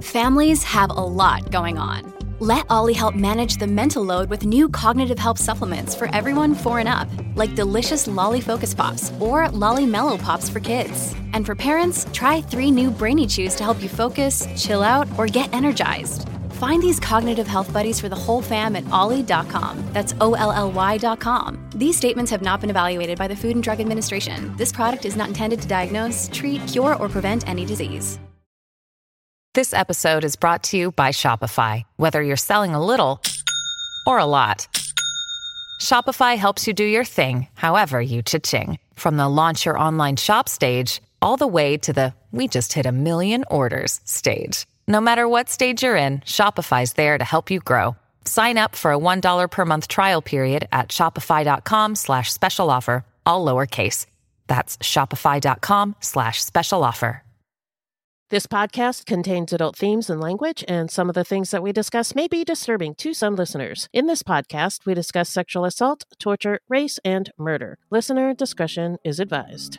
Families have a lot going on. Let Ollie help manage the mental load with new cognitive health supplements for everyone 4 and up, like delicious Lolly Focus Pops or Lolly Mellow Pops for kids. And for parents, try 3 new Brainy Chews to help you focus, chill out, or get energized. Find these cognitive health buddies for the whole fam at ollie.com. That's OLLY.com. These statements have not been evaluated by the Food and Drug Administration. This product is not intended to diagnose, treat, cure, or prevent any disease. This episode is brought to you by Shopify. Whether you're selling a little or a lot, Shopify helps you do your thing, however you cha-ching. From the launch your online shop stage, all the way to the we just hit 1 million orders stage. No matter what stage you're in, Shopify's there to help you grow. Sign up for a $1 per month trial period at shopify.com/special offer, all lowercase. That's shopify.com/special offer. This podcast contains adult themes and language, and some of the things that we discuss may be disturbing to some listeners. In this podcast, we discuss sexual assault, torture, race, and murder. Listener discretion is advised.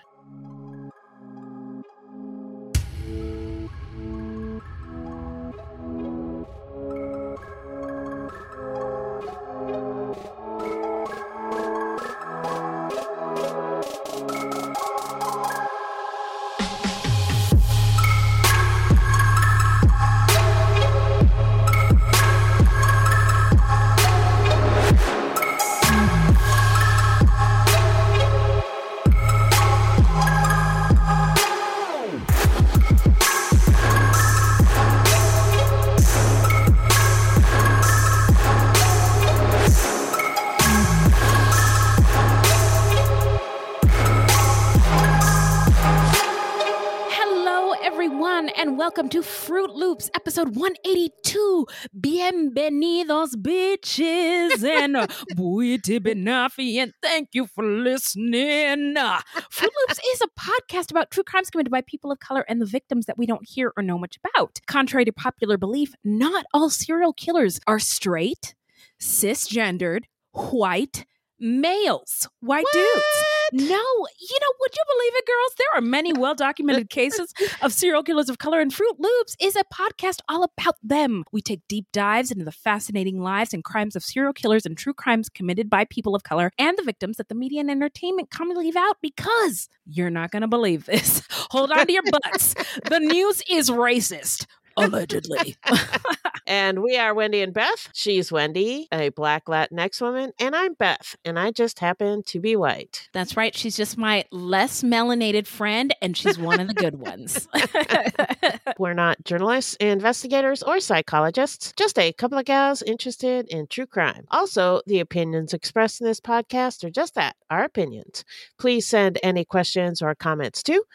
Welcome to Fruit Loops, episode 182. Bienvenidos, bitches, and buiti benafi, and thank you for listening. Fruit Loops is a podcast about true crimes committed by people of color and the victims that we don't hear or know much about. Contrary to popular belief, not all serial killers are straight, cisgendered, white males, white dudes. No, would you believe it, girls? There are many well-documented cases of serial killers of color, and Fruit Loops is a podcast all about them. We take deep dives into the fascinating lives and crimes of serial killers and true crimes committed by people of color and the victims that the media and entertainment commonly leave out because you're not going to believe this. Hold on to your butts. The news is racist. Allegedly. And we are Wendy and Beth. She's Wendy, a Black Latinx woman, and I'm Beth, and I just happen to be white. That's right. She's just my less melanated friend, and she's one of the good ones. We're not journalists, investigators, or psychologists, just a couple of gals interested in true crime. Also, the opinions expressed in this podcast are just that, our opinions. Please send any questions or comments to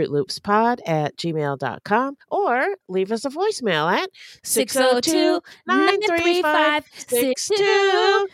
fruitloopspod@gmail.com or leave us a voicemail at 602-935-6294.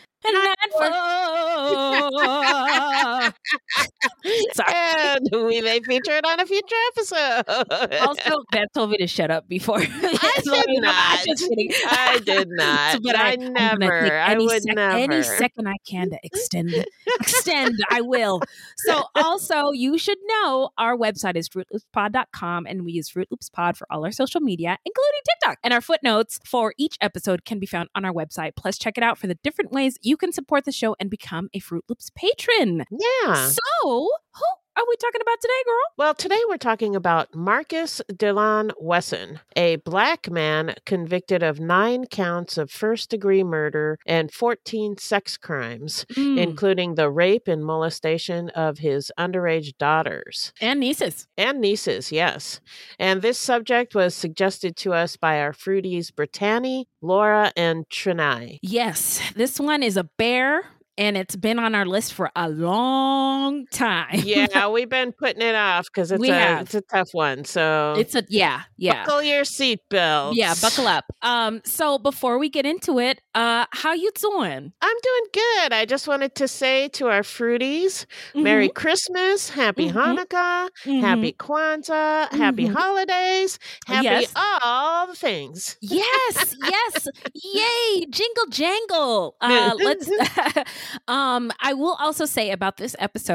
And we may feature it on a future episode. Also, Beth told me to shut up before. I did not. I did not. But I never. I would never. Any second I can to extend, I will. So also, you should know our website is fruitloopspod.com, and we use Fruit Loops Pod for all our social media, including TikTok. And our footnotes for each episode can be found on our website. Plus, check it out for the different ways you can support the show and become a Fruit Loops patron. Yeah. So, who are we talking about today, girl? Well, today we're talking about Marcus Dillon Wesson, a Black man convicted of 9 counts of first-degree murder and 14 sex crimes, including the rape and molestation of his underage daughters. And nieces. And nieces, yes. And this subject was suggested to us by our fruities Brittany, Laura, and Trinai. Yes, this one is a bear. And it's been on our list for a long time. Yeah, we've been putting it off because it's a tough one. So buckle your seatbelts. Yeah, buckle up. So before we get into it, how you doing? I'm doing good. I just wanted to say to our fruities, Merry Christmas, Happy Hanukkah, Happy Kwanzaa, Happy holidays, happy all the things. Yes, yay, jingle jangle. I will also say about this episode,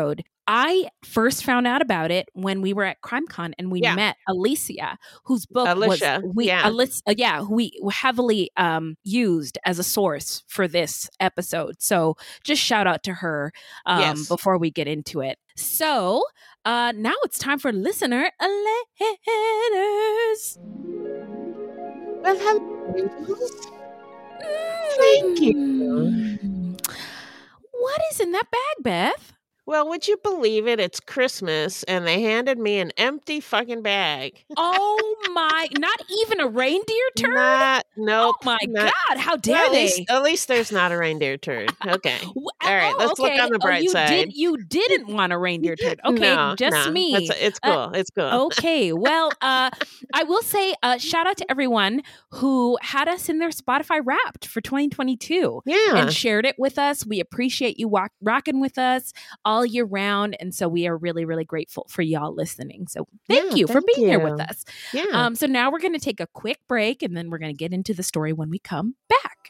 I first found out about it when we were at CrimeCon and we met Alicia, whose book Alicia, who we heavily used as a source for this episode. So just shout out to her before we get into it. So now it's time for listener letters. Well, hello. Thank you. What is in that bag, Beth? Well, would you believe it? It's Christmas, and they handed me an empty fucking bag. Oh my! Not even a reindeer turd? Nope. Oh my God! How dare they? At least there's not a reindeer turd. Okay. All right. Let's look on the bright side. You didn't want a reindeer turd. Okay, no, me. It's cool. It's cool. Okay. Well, I will say shout out to everyone who had us in their Spotify Wrapped for 2022. Yeah. And shared it with us. We appreciate you rocking with us all year round. And so we are really, really grateful for y'all listening. So thank you for being here with us. Yeah. So now we're going to take a quick break and then we're going to get into the story when we come back.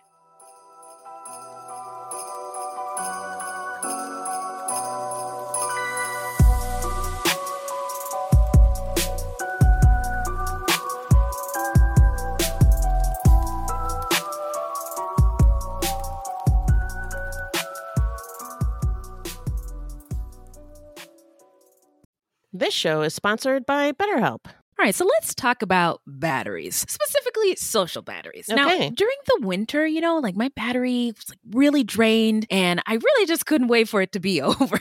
This show is sponsored by BetterHelp. All right, so let's talk about batteries, specifically social batteries. Okay. Now, during the winter, like my battery was like really drained and I really just couldn't wait for it to be over.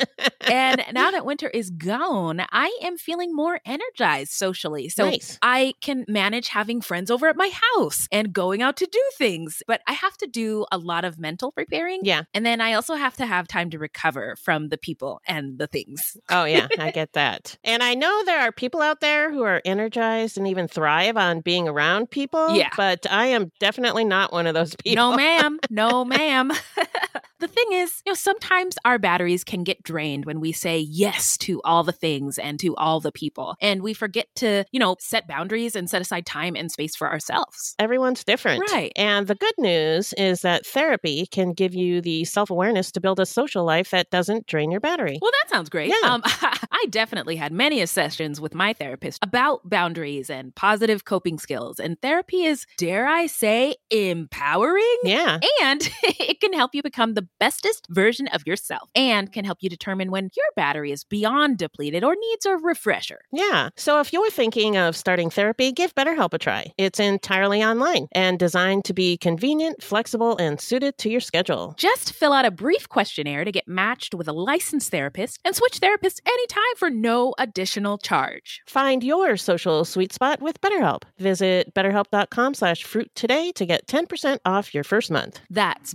And now that winter is gone, I am feeling more energized socially. So nice. I can manage having friends over at my house and going out to do things. But I have to do a lot of mental preparing. Yeah. And then I also have to have time to recover from the people and the things. Oh, yeah, I get that. And I know there are people out there who are energized and even thrive on being around people. Yeah. But I am definitely not one of those people. No, ma'am. No, ma'am. The thing is, sometimes our batteries can get drained when we say yes to all the things and to all the people. And we forget to, set boundaries and set aside time and space for ourselves. Everyone's different. Right. And the good news is that therapy can give you the self-awareness to build a social life that doesn't drain your battery. Well, that sounds great. Yeah. I definitely had many sessions with my therapist about boundaries and positive coping skills. And therapy is, dare I say, empowering. Yeah. And it can help you become the bestest version of yourself and can help you determine when your battery is beyond depleted or needs a refresher. Yeah. So if you're thinking of starting therapy, give BetterHelp a try. It's entirely online and designed to be convenient, flexible, and suited to your schedule. Just fill out a brief questionnaire to get matched with a licensed therapist and switch therapists anytime for no additional charge. Find your social sweet spot with BetterHelp. Visit betterhelp.com/fruit today to get 10% off your first month. That's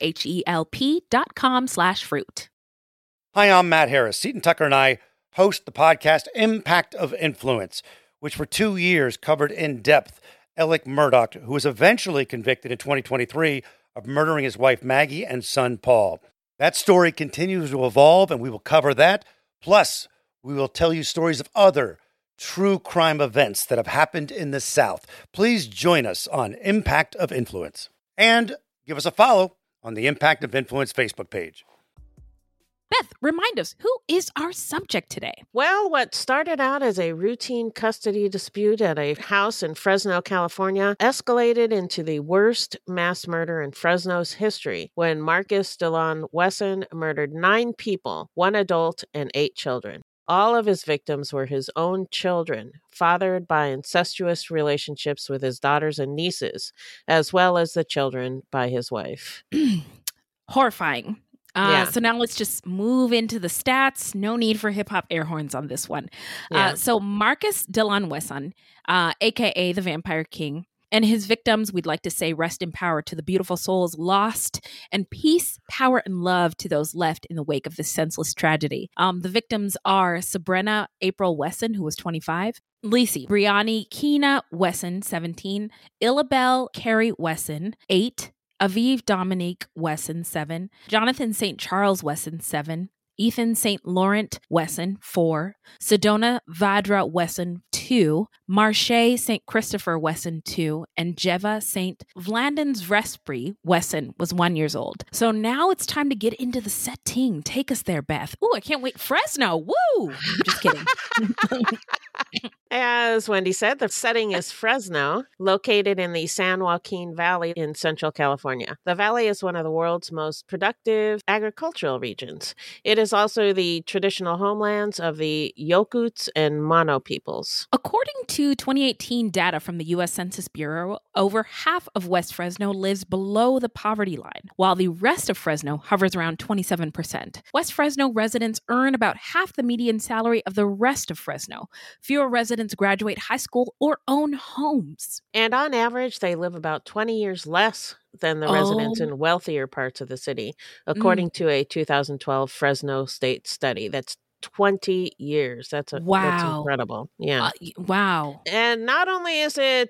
betterhelp.com/fruit. Hi, I'm Matt Harris. Seton Tucker and I host the podcast Impact of Influence, which for 2 years covered in depth Alec Murdaugh, who was eventually convicted in 2023 of murdering his wife Maggie and son Paul. That story continues to evolve, and we will cover that. Plus, we will tell you stories of other true crime events that have happened in the South. Please join us on Impact of Influence. And give us a follow on the Impact of Influence Facebook page. Beth, remind us, who is our subject today? Well, what started out as a routine custody dispute at a house in Fresno, California, escalated into the worst mass murder in Fresno's history when Marcus Delon Wesson murdered 9 people, 1 adult and 8 children. All of his victims were his own children, fathered by incestuous relationships with his daughters and nieces, as well as the children by his wife. Horrifying. Yeah. So now let's just move into the stats. No need for hip hop air horns on this one. Yeah. So Marcus Delon Wesson, a.k.a. the Vampire King, and his victims, we'd like to say rest in power to the beautiful souls lost, and peace, power, and love to those left in the wake of this senseless tragedy. The victims are Sabrina April Wesson, who was 25, Lacey Brianni Keena Wesson, 17, Illabelle Carrie Wesson, 8, Aviv Dominique Wesson, 7, Jonathan St. Charles Wesson, 7, Ethan St. Laurent Wesson, 4, Sedona Vadra Wesson, 2, Marche St. Christopher Wesson, 2, and Jeva St. Vlandens Vespri Wesson was 1 year old. So now it's time to get into the setting. Take us there, Beth. Ooh, I can't wait. Fresno. Woo! Just kidding. As Wendy said, the setting is Fresno, located in the San Joaquin Valley in Central California. The valley is one of the world's most productive agricultural regions. It is also the traditional homelands of the Yokuts and Mono peoples. According to 2018 data from the U.S. Census Bureau, over half of West Fresno lives below the poverty line, while the rest of Fresno hovers around 27%. West Fresno residents earn about half the median salary of the rest of Fresno. Fewer residents graduate high school or own homes. And on average, they live about 20 years less than the residents in wealthier parts of the city, according to a 2012 Fresno State study. That's 20 years. That's incredible. Yeah. Wow. And not only is it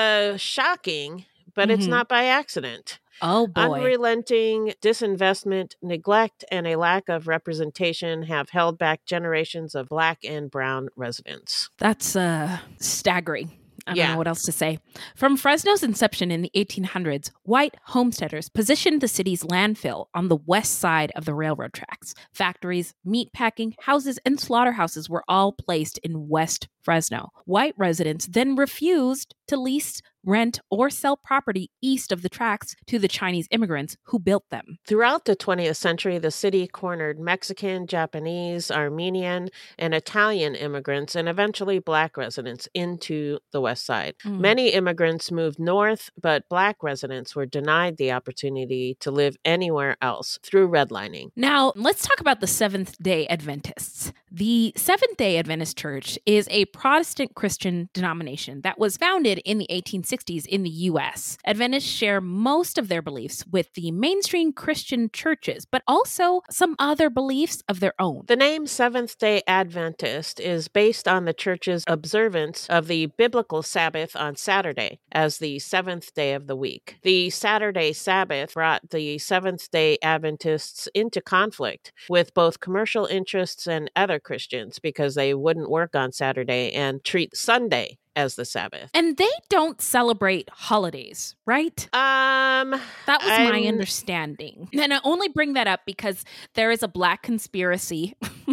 shocking, but it's not by accident. Oh, boy. Unrelenting disinvestment, neglect, and a lack of representation have held back generations of Black and Brown residents. That's staggering. I don't know what else to say. From Fresno's inception in the 1800s, white homesteaders positioned the city's landfill on the west side of the railroad tracks. Factories, meatpacking, houses, and slaughterhouses were all placed in West Fresno. White residents then refused to lease, rent, or sell property east of the tracks to the Chinese immigrants who built them. Throughout the 20th century, the city cornered Mexican, Japanese, Armenian, and Italian immigrants and eventually Black residents into the west side. Many immigrants moved north, but Black residents were denied the opportunity to live anywhere else through redlining. Now, let's talk about the Seventh-day Adventists. The Seventh-day Adventist Church is a Protestant Christian denomination that was founded in the 1860s in the U.S. Adventists share most of their beliefs with the mainstream Christian churches, but also some other beliefs of their own. The name Seventh-day Adventist is based on the church's observance of the biblical Sabbath on Saturday as the seventh day of the week. The Saturday Sabbath brought the Seventh-day Adventists into conflict with both commercial interests and other Christians because they wouldn't work on Saturday and treat Sunday as the Sabbath. And they don't celebrate holidays, right? That was my understanding. And I only bring that up because there is a Black conspiracy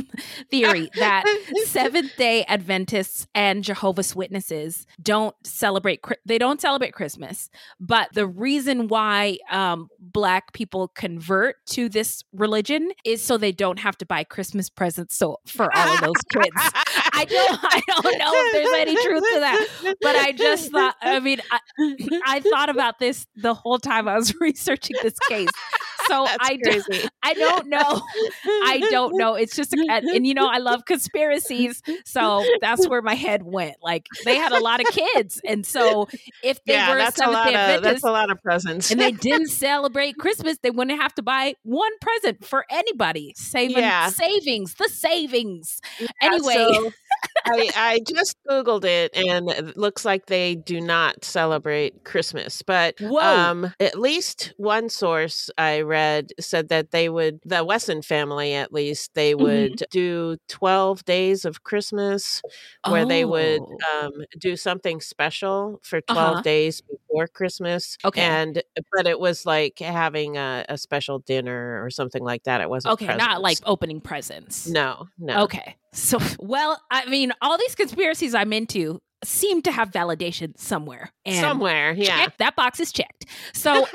theory that Seventh-day Adventists and Jehovah's Witnesses don't celebrate Christmas. But the reason why Black people convert to this religion is so they don't have to buy Christmas presents for all of those kids. I don't know if there's any truth to that. But I just thought, I thought about this the whole time I was researching this case. So I don't know. I don't know. It's just, I love conspiracies. So that's where my head went. Like, they had a lot of kids. And so if they were Seventh-day Adventists, that's a lot of presents. and they didn't celebrate Christmas, they wouldn't have to buy one present for anybody. Savings. Anyway. So I just Googled it, and it looks like they do not celebrate Christmas. But at least one source I read said that the Wesson family at least, they would do 12 days of Christmas where they would do something special for 12 days before Christmas. Okay. But it was like having a special dinner or something like that. It wasn't presents. Not like opening presents. No. Okay. So, all these conspiracies I'm into seem to have validation somewhere. Somewhere, yeah. That box is checked. So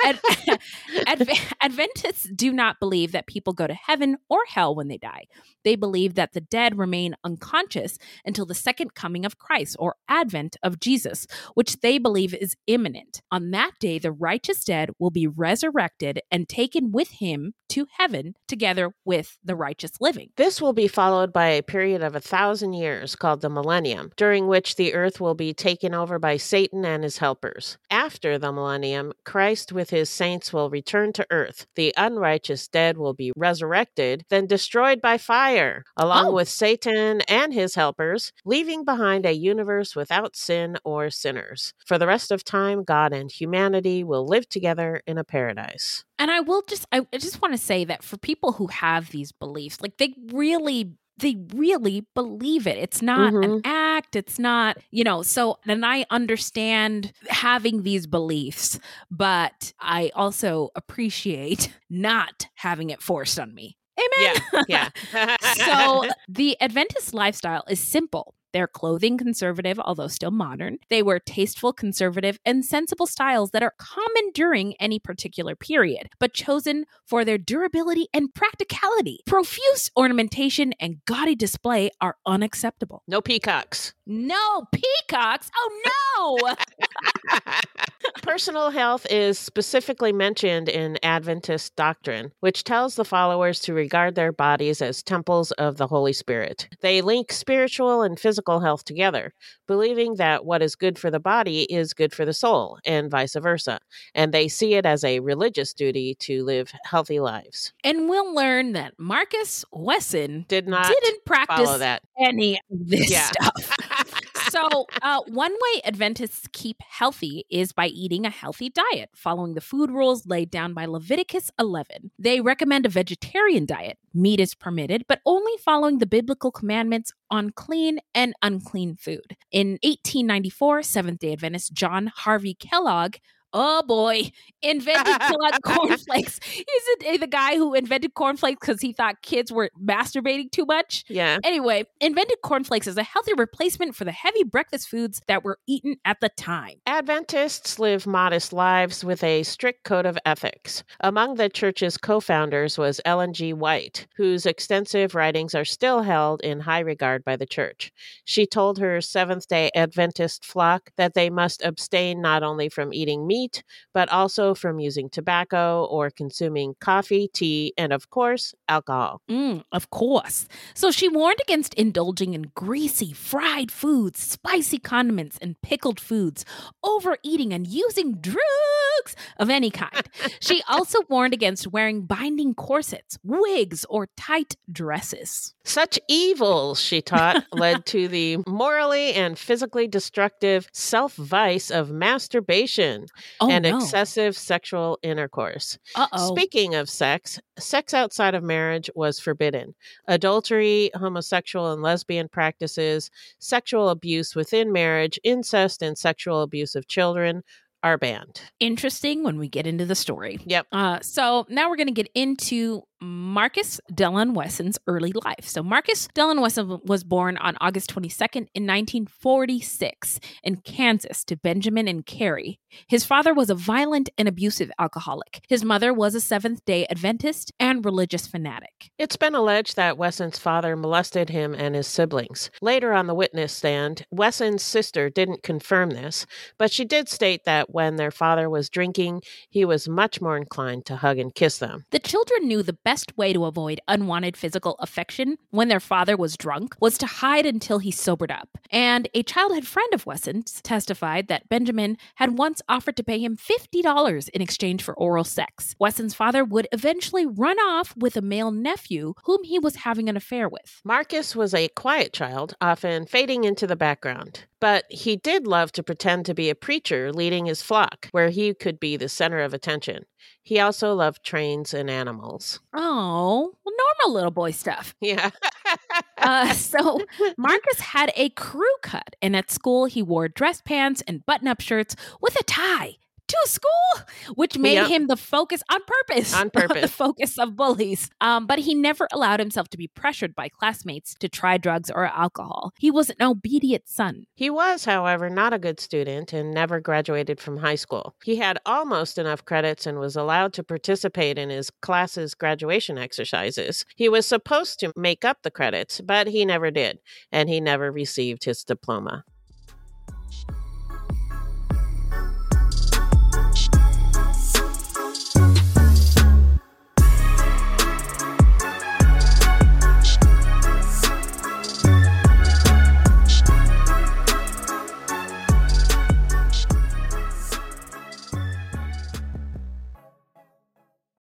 Adventists do not believe that people go to heaven or hell when they die. They believe that the dead remain unconscious until the second coming of Christ or advent of Jesus, which they believe is imminent. On that day, the righteous dead will be resurrected and taken with him to heaven together with the righteous living. This will be followed by a period of 1,000 years called the millennium, during which the earth earth will be taken over by Satan and his helpers. After the millennium, Christ with his saints will return to earth. The unrighteous dead will be resurrected, then destroyed by fire, along with Satan and his helpers, leaving behind a universe without sin or sinners. For the rest of time, God and humanity will live together in a paradise. And I just want to say that for people who have these beliefs, like they really believe it. It's not an act. It's not, so then I understand having these beliefs, but I also appreciate not having it forced on me. Amen. Yeah. So the Adventist lifestyle is simple. Their clothing conservative, although still modern. They wear tasteful, conservative, and sensible styles that are common during any particular period, but chosen for their durability and practicality. Profuse ornamentation and gaudy display are unacceptable. No peacocks. No peacocks? Oh, no! Personal health is specifically mentioned in Adventist doctrine, which tells the followers to regard their bodies as temples of the Holy Spirit. They link spiritual and physical health together, believing that what is good for the body is good for the soul, and vice versa. And they see it as a religious duty to live healthy lives. And we'll learn that Marcus Wesson didn't practice that. any of this stuff. So one way Adventists keep healthy is by eating a healthy diet, following the food rules laid down by Leviticus 11. They recommend a vegetarian diet. Meat is permitted, but only following the biblical commandments on clean and unclean food. In 1894, Seventh-day Adventist John Harvey Kellogg, oh boy, invented cornflakes. He's the guy who invented cornflakes because he thought kids were masturbating too much. Yeah. Anyway, invented cornflakes as a healthy replacement for the heavy breakfast foods that were eaten at the time. Adventists live modest lives with a strict code of ethics. Among the church's co-founders was Ellen G. White, whose extensive writings are still held in high regard by the church. She told her Seventh-day Adventist flock that they must abstain not only from eating meat, but also from using tobacco or consuming coffee, tea, and of course, alcohol. Of course. So she warned against indulging in greasy, fried foods, spicy condiments, and pickled foods, overeating and using drugs of any kind. She also warned against wearing binding corsets, wigs, or tight dresses. Such evils, she taught, led to the morally and physically destructive self-vice of masturbation and excessive sexual intercourse. Speaking of sex outside of marriage was forbidden. Adultery, homosexual and lesbian practices, sexual abuse within marriage, incest, and sexual abuse of children are banned. Interesting when we get into the story. Yep. So now we're going to get into Marcus Dillon Wesson's early life. So Marcus Dillon Wesson was born on August 22nd in 1946 in Kansas to Benjamin and Carrie. His father was a violent and abusive alcoholic. His mother was a Seventh-day Adventist and religious fanatic. It's been alleged that Wesson's father molested him and his siblings. Later on the witness stand, Wesson's sister didn't confirm this, but she did state that when their father was drinking, he was much more inclined to hug and kiss them. The children knew the best way to avoid unwanted physical affection when their father was drunk was to hide until he sobered up. And a childhood friend of Wesson's testified that Benjamin had once offered to pay him $50 in exchange for oral sex. Wesson's father would eventually run off with a male nephew whom he was having an affair with. Marcus was a quiet child, often fading into the background. But he did love to pretend to be a preacher leading his flock, where he could be the center of attention. He also loved trains and animals. Oh, well, normal little boy stuff. Yeah. So Marcus had a crew cut, and at school he wore dress pants and button-up shirts with a tie to school, which made him the focus on purpose. The focus of bullies. But he never allowed himself to be pressured by classmates to try drugs or alcohol. He was an obedient son. He was, however, not a good student and never graduated from high school. He had almost enough credits and was allowed to participate in his class's graduation exercises. He was supposed to make up the credits, but he never did, and he never received his diploma.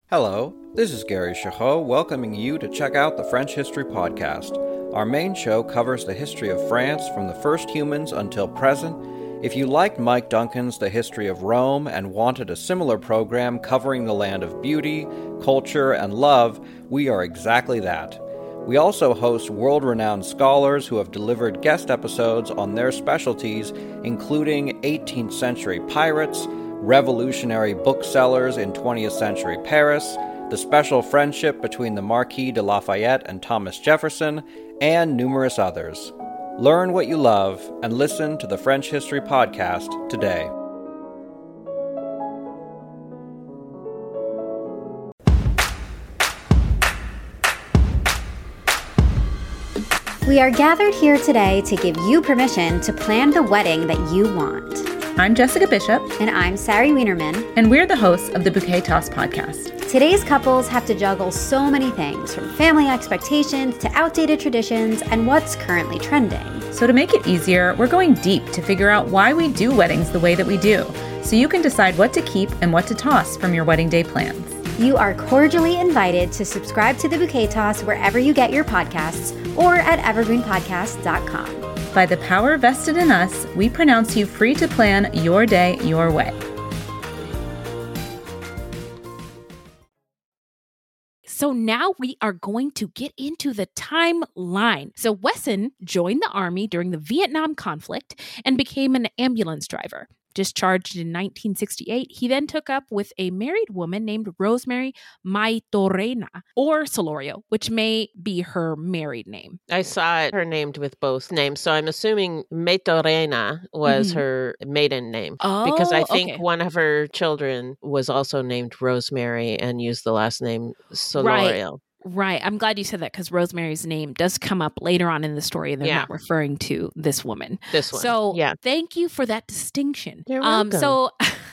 Hello, this is Gary Chahot welcoming you to check out the French History Podcast. Our main show covers the history of France from the first humans until present. If you liked Mike Duncan's The History of Rome and wanted a similar program covering the land of beauty, culture, and love, we are exactly that. We also host world-renowned scholars who have delivered guest episodes on their specialties, including 18th century pirates, revolutionary booksellers in 20th century Paris, the special friendship between the Marquis de Lafayette and Thomas Jefferson, and numerous others. Learn what you love and listen to the French History Podcast today. We are gathered here today to give you permission to plan the wedding that you want. I'm Jessica Bishop. And I'm Sari Wienerman. And we're the hosts of the Bouquet Toss podcast. Today's couples have to juggle so many things, from family expectations to outdated traditions and what's currently trending. So to make it easier, we're going deep to figure out why we do weddings the way that we do, so you can decide what to keep and what to toss from your wedding day plans. You are cordially invited to subscribe to the Bouquet Toss wherever you get your podcasts or at evergreenpodcast.com. By the power vested in us, we pronounce you free to plan your day your way. So now we are going to get into the timeline. So Wesson joined the Army during the Vietnam conflict and became an ambulance driver. Discharged in 1968, he then took up with a married woman named Rosemary Maitorena, or Solorio, which may be her married name. I saw it, her named with both names. So I'm assuming Maitorena was her maiden name. Because I think one of her children was also named Rosemary and used the last name Solorio. Right. I'm glad you said that, because Rosemary's name does come up later on in the story, and they're not referring to this woman. This one. So thank you for that distinction. You're welcome. So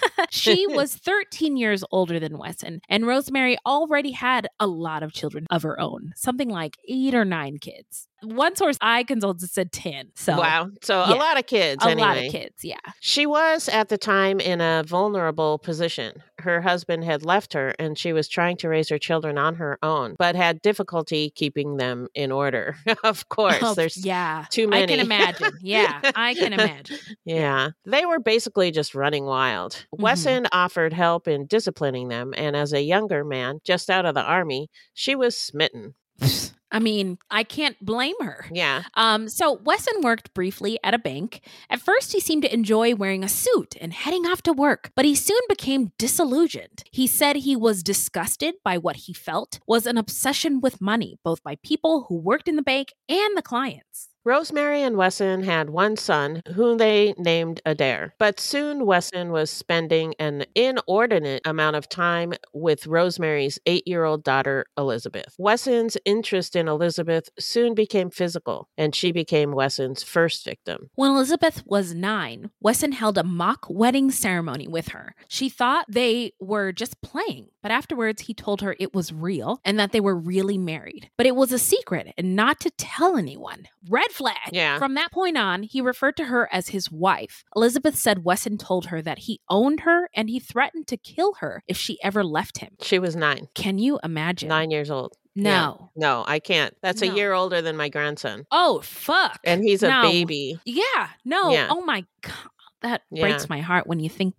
she was 13 years older than Wesson, and Rosemary already had a lot of children of her own, something like 8 or 9 kids. One source I consulted said 10. So wow. So a lot of kids anyway. A lot of kids, yeah. She was at the time in a vulnerable position. Her husband had left her and she was trying to raise her children on her own, but had difficulty keeping them in order. Of course, there's too many. I can imagine. Yeah, I can imagine. Yeah. They were basically just running wild. Wesson offered help in disciplining them, and as a younger man, just out of the Army, she was smitten. I mean, I can't blame her. Yeah. So Wesson worked briefly at a bank. At first, he seemed to enjoy wearing a suit and heading off to work, but he soon became disillusioned. He said he was disgusted by what he felt was an obsession with money, both by people who worked in the bank and the clients. Rosemary and Wesson had one son, whom they named Adair. But soon Wesson was spending an inordinate amount of time with Rosemary's 8-year-old daughter, Elizabeth. Wesson's interest in Elizabeth soon became physical, and she became Wesson's first victim. When Elizabeth was 9, Wesson held a mock wedding ceremony with her. She thought they were just playing, but afterwards he told her it was real and that they were really married. But it was a secret and not to tell anyone. Red flag. Yeah. From that point on, he referred to her as his wife. Elizabeth said Wesson told her that he owned her and he threatened to kill her if she ever left him. She was 9. Can you imagine? 9 years old. No. Yeah. No, I can't. That's a year older than my grandson. Oh, fuck. And he's a baby. Yeah. No. Yeah. Oh my God. That breaks my heart when you think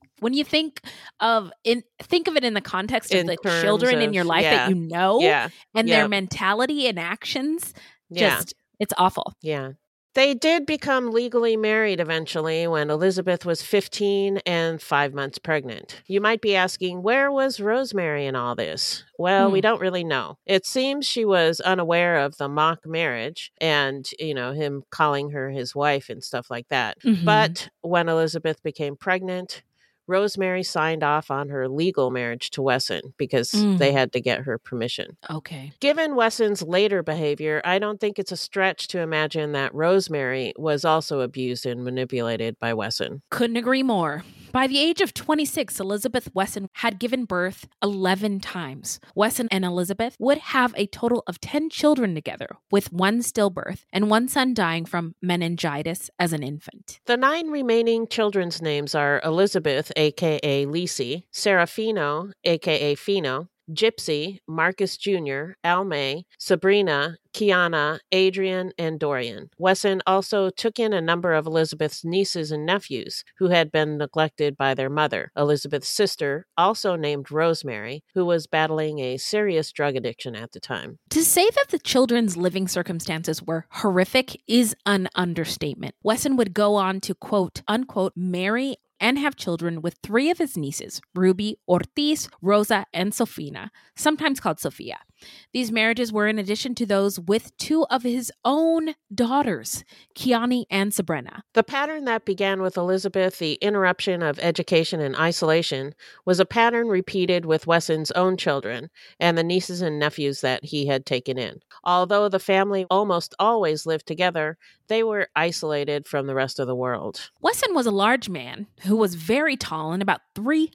of it in the context of the children in your life that you know and their mentality and actions. Just it's awful. Yeah. They did become legally married eventually when Elizabeth was 15 and 5 months pregnant. You might be asking, where was Rosemary in all this? Well, we don't really know. It seems she was unaware of the mock marriage and, him calling her his wife and stuff like that. But when Elizabeth became pregnant, Rosemary signed off on her legal marriage to Wesson because they had to get her permission. Okay. Given Wesson's later behavior, I don't think it's a stretch to imagine that Rosemary was also abused and manipulated by Wesson. Couldn't agree more. By the age of 26, Elizabeth Wesson had given birth 11 times. Wesson and Elizabeth would have a total of 10 children together, with 1 stillbirth and 1 son dying from meningitis as an infant. The 9 remaining children's names are Elizabeth, a.k.a. Lisi, Serafino, a.k.a. Fino, Gypsy, Marcus Jr., Almay, Sabrina, Kiana, Adrian, and Dorian. Wesson also took in a number of Elizabeth's nieces and nephews who had been neglected by their mother, Elizabeth's sister, also named Rosemary, who was battling a serious drug addiction at the time. To say that the children's living circumstances were horrific is an understatement. Wesson would go on to, quote, unquote, marry and have children with 3 of his nieces, Ruby, Ortiz, Rosa, and Sofina, sometimes called Sophia. These marriages were in addition to those with 2 of his own daughters, Kiani and Sabrina. The pattern that began with Elizabeth, the interruption of education and isolation, was a pattern repeated with Wesson's own children and the nieces and nephews that he had taken in. Although the family almost always lived together, they were isolated from the rest of the world. Wesson was a large man who was very tall and about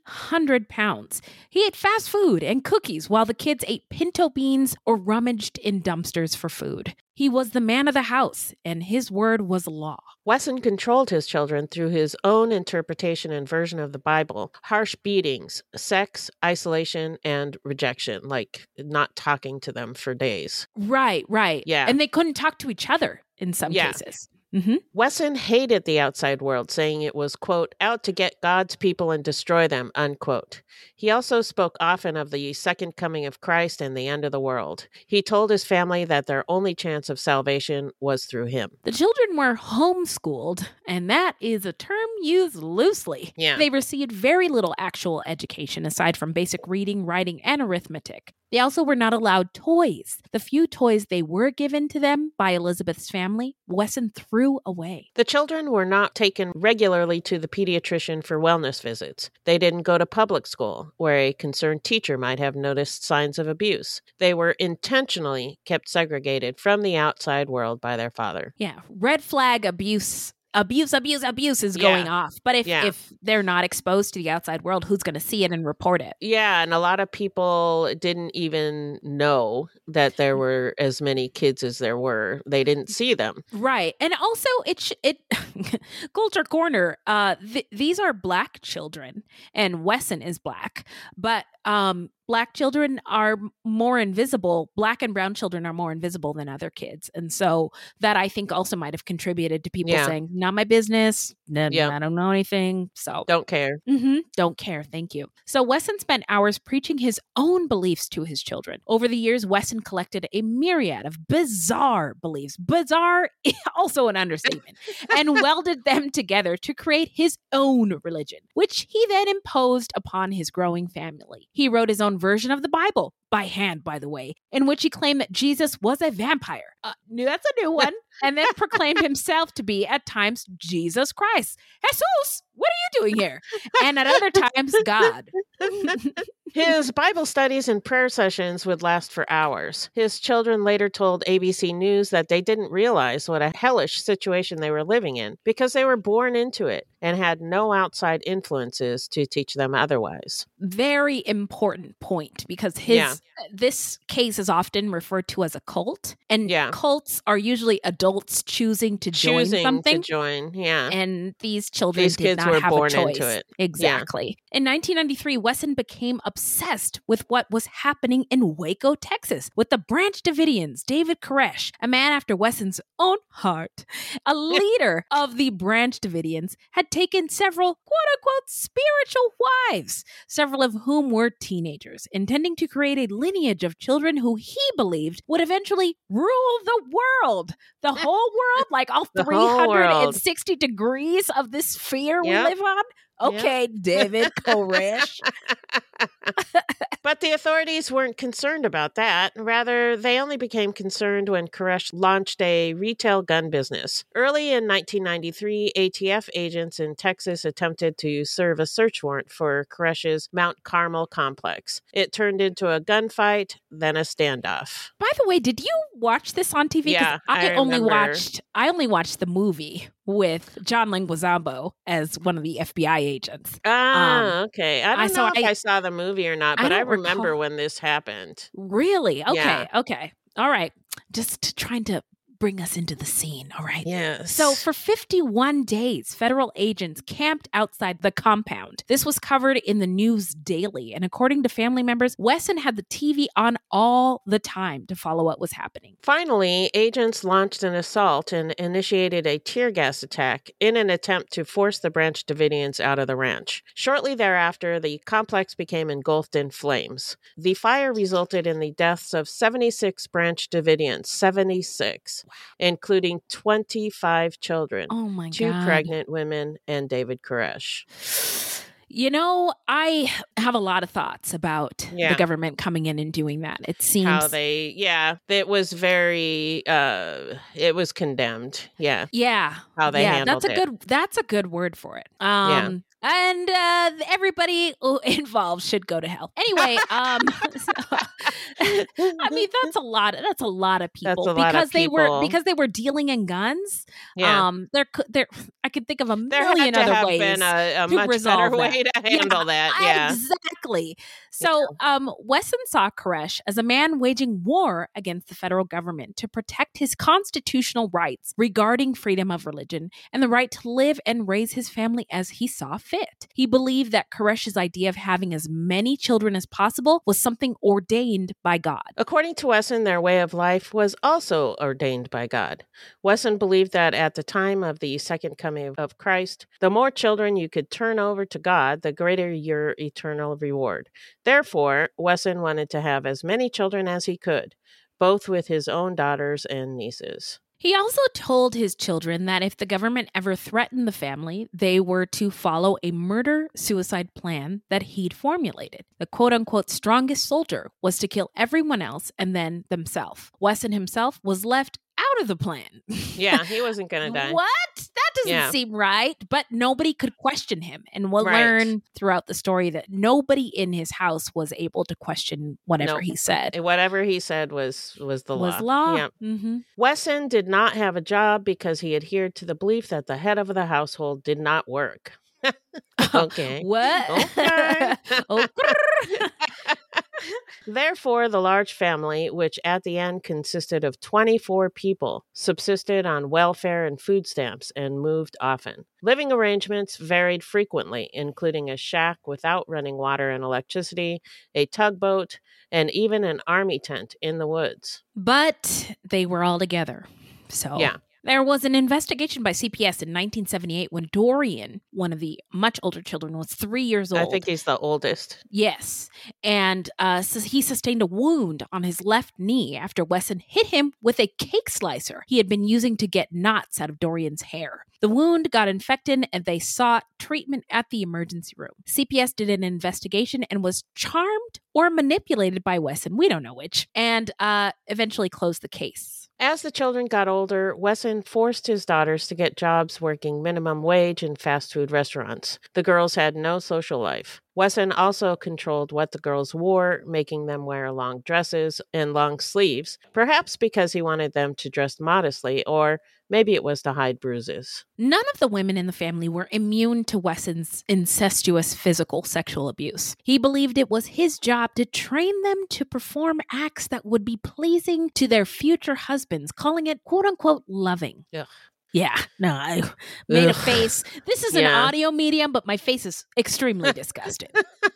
300 pounds. He ate fast food and cookies while the kids ate pinto beans or rummaged in dumpsters for food. He was the man of the house, and his word was law. Wesson controlled his children through his own interpretation and version of the Bible, harsh beatings, sex, isolation, and rejection, like not talking to them for days. Right. Yeah. And they couldn't talk to each other in some cases. Mm-hmm. Wesson hated the outside world, saying it was, quote, out to get God's people and destroy them, unquote. He also spoke often of the second coming of Christ and the end of the world. He told his family that their only chance of salvation was through him. The children were homeschooled, and that is a term used loosely. Yeah. They received very little actual education aside from basic reading, writing, and arithmetic. They also were not allowed toys. The few toys they were given to them by Elizabeth's family, Wesson threw away. The children were not taken regularly to the pediatrician for wellness visits. They didn't go to public school, where a concerned teacher might have noticed signs of abuse. They were intentionally kept segregated from the outside world by their father. Yeah, red flag abuse is going off. But if they're not exposed to the outside world, who's going to see it and report it? Yeah, and a lot of people didn't even know that there were as many kids as there were. They didn't see them. Right. And also, it Culture Corner, these are Black children, and Wesson is Black. But Black children are more invisible. Black and brown children are more invisible than other kids. And so that, I think, also might have contributed to people saying, not my business. I don't know anything. So don't care. Don't care. Thank you. So Wesson spent hours preaching his own beliefs to his children. Over the years, Wesson collected a myriad of bizarre beliefs. Bizarre, also an understatement, and welded them together to create his own religion, which he then imposed upon his growing family. He wrote his own version of the Bible, by hand, by the way, in which he claimed that Jesus was a vampire. That's a new one. And then proclaimed himself to be, at times, Jesus Christ. Jesus, what are you doing here? And at other times, God. His Bible studies and prayer sessions would last for hours. His children later told ABC News that they didn't realize what a hellish situation they were living in because they were born into it and had no outside influences to teach them otherwise. Very important point, because this case is often referred to as a cult, and cults are usually adults choosing to join something. And these children did not have a choice. Into it. Exactly. In 1993, Wesson became obsessed with what was happening in Waco, Texas, with the Branch Davidians. David Koresh, a man after Wesson's own heart, a leader of the Branch Davidians, had taken several quote-unquote spiritual wives, several of whom were teenagers, intending to create a lineage of children who he believed would eventually rule the world. The whole world, like all 360 degrees of this sphere we live on. Okay, David Koresh. But the authorities weren't concerned about that. Rather, they only became concerned when Koresh launched a retail gun business. Early in 1993, ATF agents in Texas attempted to serve a search warrant for Koresh's Mount Carmel complex. It turned into a gunfight, then a standoff. By the way, did you watch this on TV? Yeah, I only watched the movie with John Leguizamo as one of the FBI agents. Okay. I don't know if I saw the movie or not, but I remember when this happened. Really? Okay. Yeah. Okay. All right. Just trying to bring us into the scene, all right? Yes. So for 51 days, federal agents camped outside the compound. This was covered in the news daily. And according to family members, Wesson had the TV on all the time to follow what was happening. Finally, agents launched an assault and initiated a tear gas attack in an attempt to force the Branch Davidians out of the ranch. Shortly thereafter, the complex became engulfed in flames. The fire resulted in the deaths of 76 Branch Davidians, 76, including 25 children, Oh my 2 God. pregnant women, and David Koresh. You know, I have a lot of thoughts about Yeah. the government coming in and doing that. It seems How they, it was very, it was condemned. Yeah. How they handled that's a good word for it. Yeah. And everybody involved should go to hell. Anyway, I mean that's a lot of people That's a lot of people. because they were dealing in guns. Yeah. There I could think of a There million had to other have ways been a to much resolve better that. way to handle that. Yeah. Exactly. So Wesson saw Koresh as a man waging war against the federal government to protect his constitutional rights regarding freedom of religion and the right to live and raise his family as he saw fit. He believed that Koresh's idea of having as many children as possible was something ordained by God. According to Wesson, their way of life was also ordained by God. Wesson believed that at the time of the second coming of Christ, the more children you could turn over to God, the greater your eternal reward. Therefore, Wesson wanted to have as many children as he could, both with his own daughters and nieces. He also told his children that if the government ever threatened the family, they were to follow a murder-suicide plan that he'd formulated. The quote-unquote strongest soldier was to kill everyone else and then themselves. Wesson himself was left out of the plan. Yeah, he wasn't going to die. What? That doesn't seem right. But nobody could question him. And we'll learn throughout the story that nobody in his house was able to question whatever he said. Whatever he said was the law. Was law. Yeah. Mm-hmm. Wesson did not have a job because he adhered to the belief that the head of the household did not work. Okay. What? Okay. Oh. Therefore, the large family, which at the end consisted of 24 people, subsisted on welfare and food stamps and moved often. Living arrangements varied frequently, including a shack without running water and electricity, a tugboat, and even an army tent in the woods. But they were all together. So Yeah. There was an investigation by CPS in 1978 when Dorian, one of the much older children, was 3 years old. I think he's the oldest. Yes. And so he sustained a wound on his left knee after Wesson hit him with a cake slicer he had been using to get knots out of Dorian's hair. The wound got infected and they sought treatment at the emergency room. CPS did an investigation and was charmed or manipulated by Wesson, we don't know which, and eventually closed the case. As the children got older, Wesson forced his daughters to get jobs working minimum wage in fast food restaurants. The girls had no social life. Wesson also controlled what the girls wore, making them wear long dresses and long sleeves, perhaps because he wanted them to dress modestly, or maybe it was to hide bruises. None of the women in the family were immune to Wesson's incestuous physical sexual abuse. He believed it was his job to train them to perform acts that would be pleasing to their future husbands, calling it quote-unquote loving. Ugh. Yeah, no, I made a face. This is an Yeah. audio medium, but my face is extremely disgusted.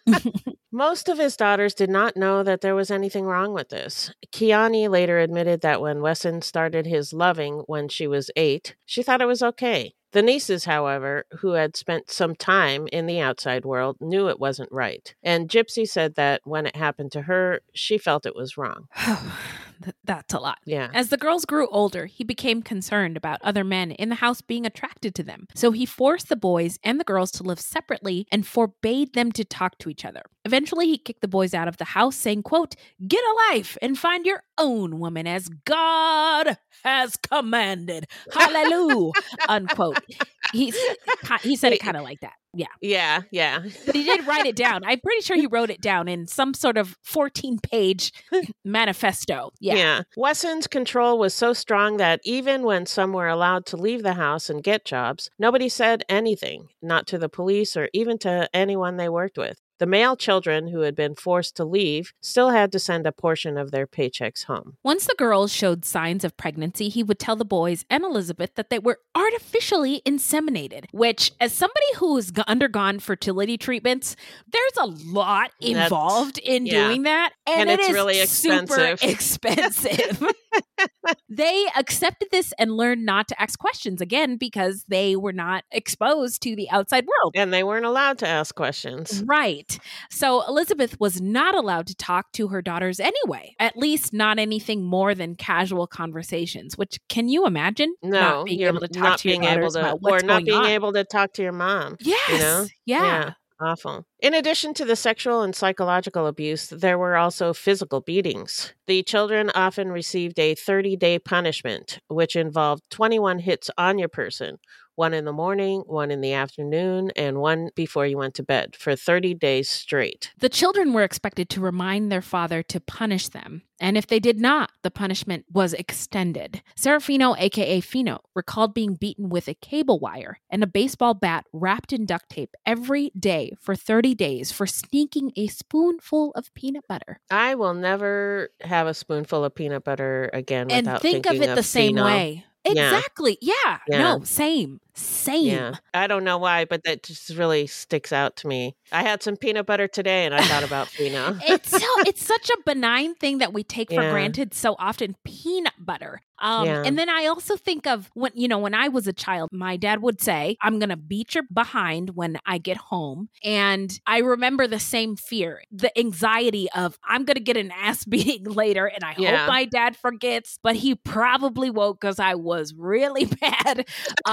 Most of his daughters did not know that there was anything wrong with this. Kiani later admitted that when Wesson started his loving when she was 8, she thought it was okay. The nieces, however, who had spent some time in the outside world, knew it wasn't right. And Gypsy said that when it happened to her, she felt it was wrong. That's a lot. Yeah. As the girls grew older, he became concerned about other men in the house being attracted to them. So he forced the boys and the girls to live separately and forbade them to talk to each other. Eventually, he kicked the boys out of the house, saying, quote, "Get a life and find your own woman as God has commanded. Hallelujah," unquote. He said it kind of like that. Yeah. Yeah. But he did write it down. I'm pretty sure he wrote it down in some sort of 14-page manifesto. Yeah. Wesson's control was so strong that even when some were allowed to leave the house and get jobs, nobody said anything, not to the police or even to anyone they worked with. The male children who had been forced to leave still had to send a portion of their paychecks home. Once the girls showed signs of pregnancy, he would tell the boys and Elizabeth that they were artificially inseminated, which, as somebody who's undergone fertility treatments, there's a lot involved in doing that. And it's is really super expensive. They accepted this and learned not to ask questions again because they were not exposed to the outside world. And they weren't allowed to ask questions. Right. So Elizabeth was not allowed to talk to her daughters anyway, at least not anything more than casual conversations, which can you imagine? No, not being able to talk to your daughters about what's not being going on. able to talk to your mom. Yes. You know? Yeah. Awful. In addition to the sexual and psychological abuse, there were also physical beatings. The children often received a 30-day punishment, which involved 21 hits on your person, one in the morning, one in the afternoon, and one before you went to bed for 30 days straight. The children were expected to remind their father to punish them. And if they did not, the punishment was extended. Serafino, aka Fino, recalled being beaten with a cable wire and a baseball bat wrapped in duct tape every day for 30 days for sneaking a spoonful of peanut butter. I will never have a spoonful of peanut butter again and without think thinking of it the same Fino. way. Exactly. Yeah. No, same. Yeah. I don't know why, but that just really sticks out to me. I had some peanut butter today and I thought about Fino. It's such a benign thing that we take for granted so often, peanut butter. And then I also think of when I was a child, my dad would say, I'm going to beat your behind when I get home. And I remember the same fear, the anxiety of I'm going to get an ass beating later. And I hope my dad forgets, but he probably won't because I was really bad.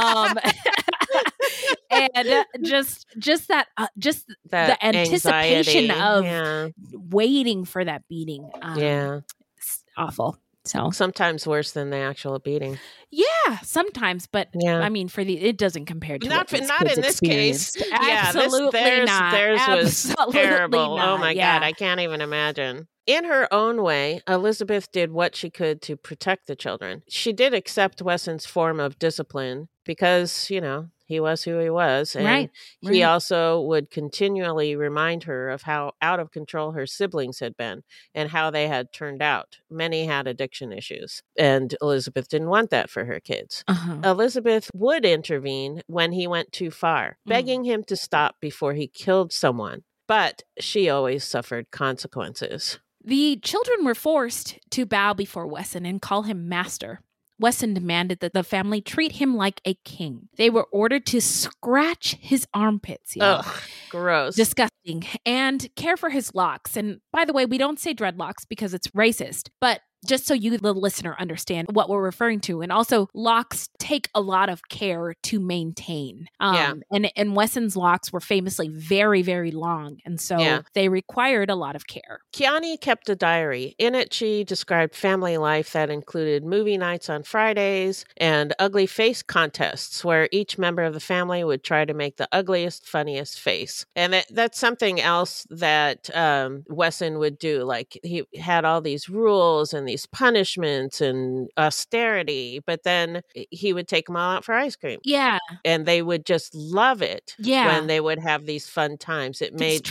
And just that the anticipation of waiting for that beating. It's awful. So sometimes worse than the actual beating. Yeah, sometimes, but I mean, it doesn't compare to not in this experienced. case. Absolutely not. Theirs was terrible. Not. Oh my God, I can't even imagine. In her own way, Elizabeth did what she could to protect the children. She did accept Wesson's form of discipline because, he was who he was. And he also would continually remind her of how out of control her siblings had been and how they had turned out. Many had addiction issues, and Elizabeth didn't want that for her kids. Elizabeth would intervene when he went too far, begging him to stop before he killed someone. But she always suffered consequences. The children were forced to bow before Wesson and call him master. Wesson demanded that the family treat him like a king. They were ordered to scratch his armpits. Ugh, gross. Disgusting. And care for his locks. And by the way, we don't say dreadlocks because it's racist, but just so you, the listener, understand what we're referring to. And also, locks take a lot of care to maintain. And Wesson's locks were famously very, very long. And so they required a lot of care. Kiani kept a diary. In it, she described family life that included movie nights on Fridays and ugly face contests where each member of the family would try to make the ugliest, funniest face. And that's something else that Wesson would do. Like, he had all these rules and these punishments and austerity, but then he would take them all out for ice cream. Yeah. And they would just love it when they would have these fun times. It made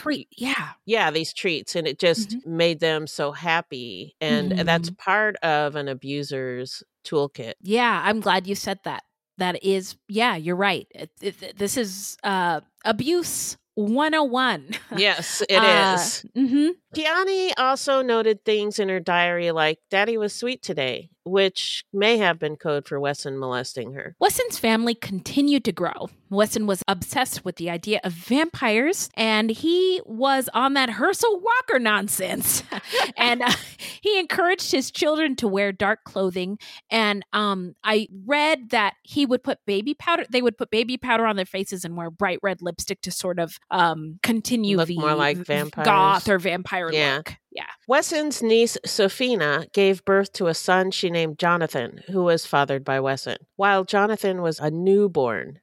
these treats, and it just made them so happy. And that's part of an abuser's toolkit. Yeah, I'm glad you said that. That is, you're right. This is abuse 101. Yes, it is. Kiani also noted things in her diary like, Daddy was sweet today, which may have been code for Wesson molesting her. Wesson's family continued to grow. Wesson was obsessed with the idea of vampires, and he was on that Herschel Walker nonsense. And he encouraged his children to wear dark clothing. And I read that he would put baby powder. They would put baby powder on their faces and wear bright red lipstick to sort of continue look the more like vampires. Goth or vampire look. Yeah. Wesson's niece, Sophina, gave birth to a son she named Jonathan, who was fathered by Wesson. While Jonathan was a newborn,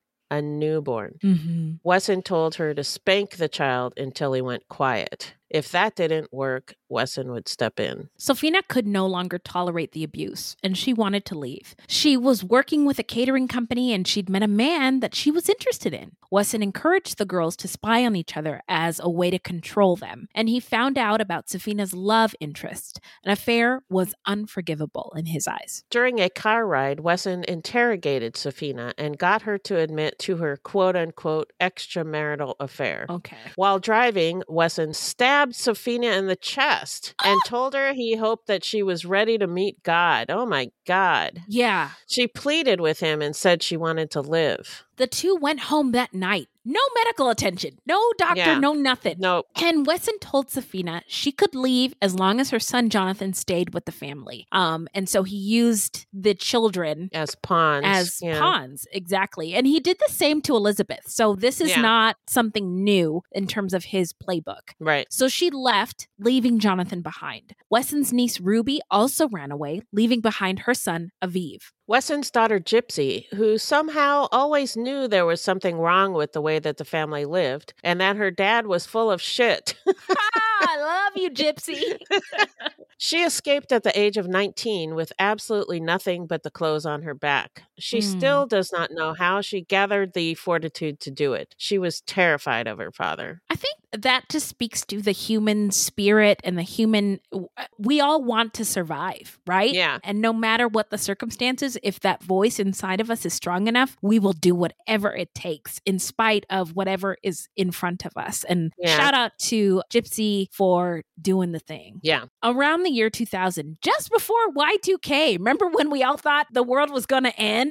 Wesson told her to spank the child until he went quiet. If that didn't work, Wesson would step in. Sofina could no longer tolerate the abuse, and she wanted to leave. She was working with a catering company, and she'd met a man that she was interested in. Wesson encouraged the girls to spy on each other as a way to control them, and he found out about Sofina's love interest. An affair was unforgivable in his eyes. During a car ride, Wesson interrogated Sofina and got her to admit to her quote-unquote extramarital affair. Okay. While driving, Wesson stabbed Sofina in the chest and told her he hoped that she was ready to meet God. Oh my God. Yeah. She pleaded with him and said she wanted to live. The two went home that night. No medical attention, no doctor, Yeah. no nothing. Nope. And Wesson told Sofina she could leave as long as her son Jonathan stayed with the family. And so he used the children As pawns. pawns, exactly. And he did the same to Elizabeth. So this is Yeah. not something new in terms of his playbook. Right. So she left, leaving Jonathan behind. Wesson's niece Ruby also ran away, leaving behind her son Aviv. Wesson's daughter Gypsy, who somehow always knew there was something wrong with the way that the family lived and that her dad was full of shit. I love you, Gypsy. She escaped at the age of 19 with absolutely nothing but the clothes on her back. She still does not know how she gathered the fortitude to do it. She was terrified of her father. I think that just speaks to the human spirit and the human, we all want to survive, right? Yeah. And no matter what the circumstances, if that voice inside of us is strong enough, we will do whatever it takes in spite of whatever is in front of us. And Yeah. shout out to Gypsy for doing the thing. Yeah. Around the year 2000, just before Y2K, remember when we all thought the world was going to end?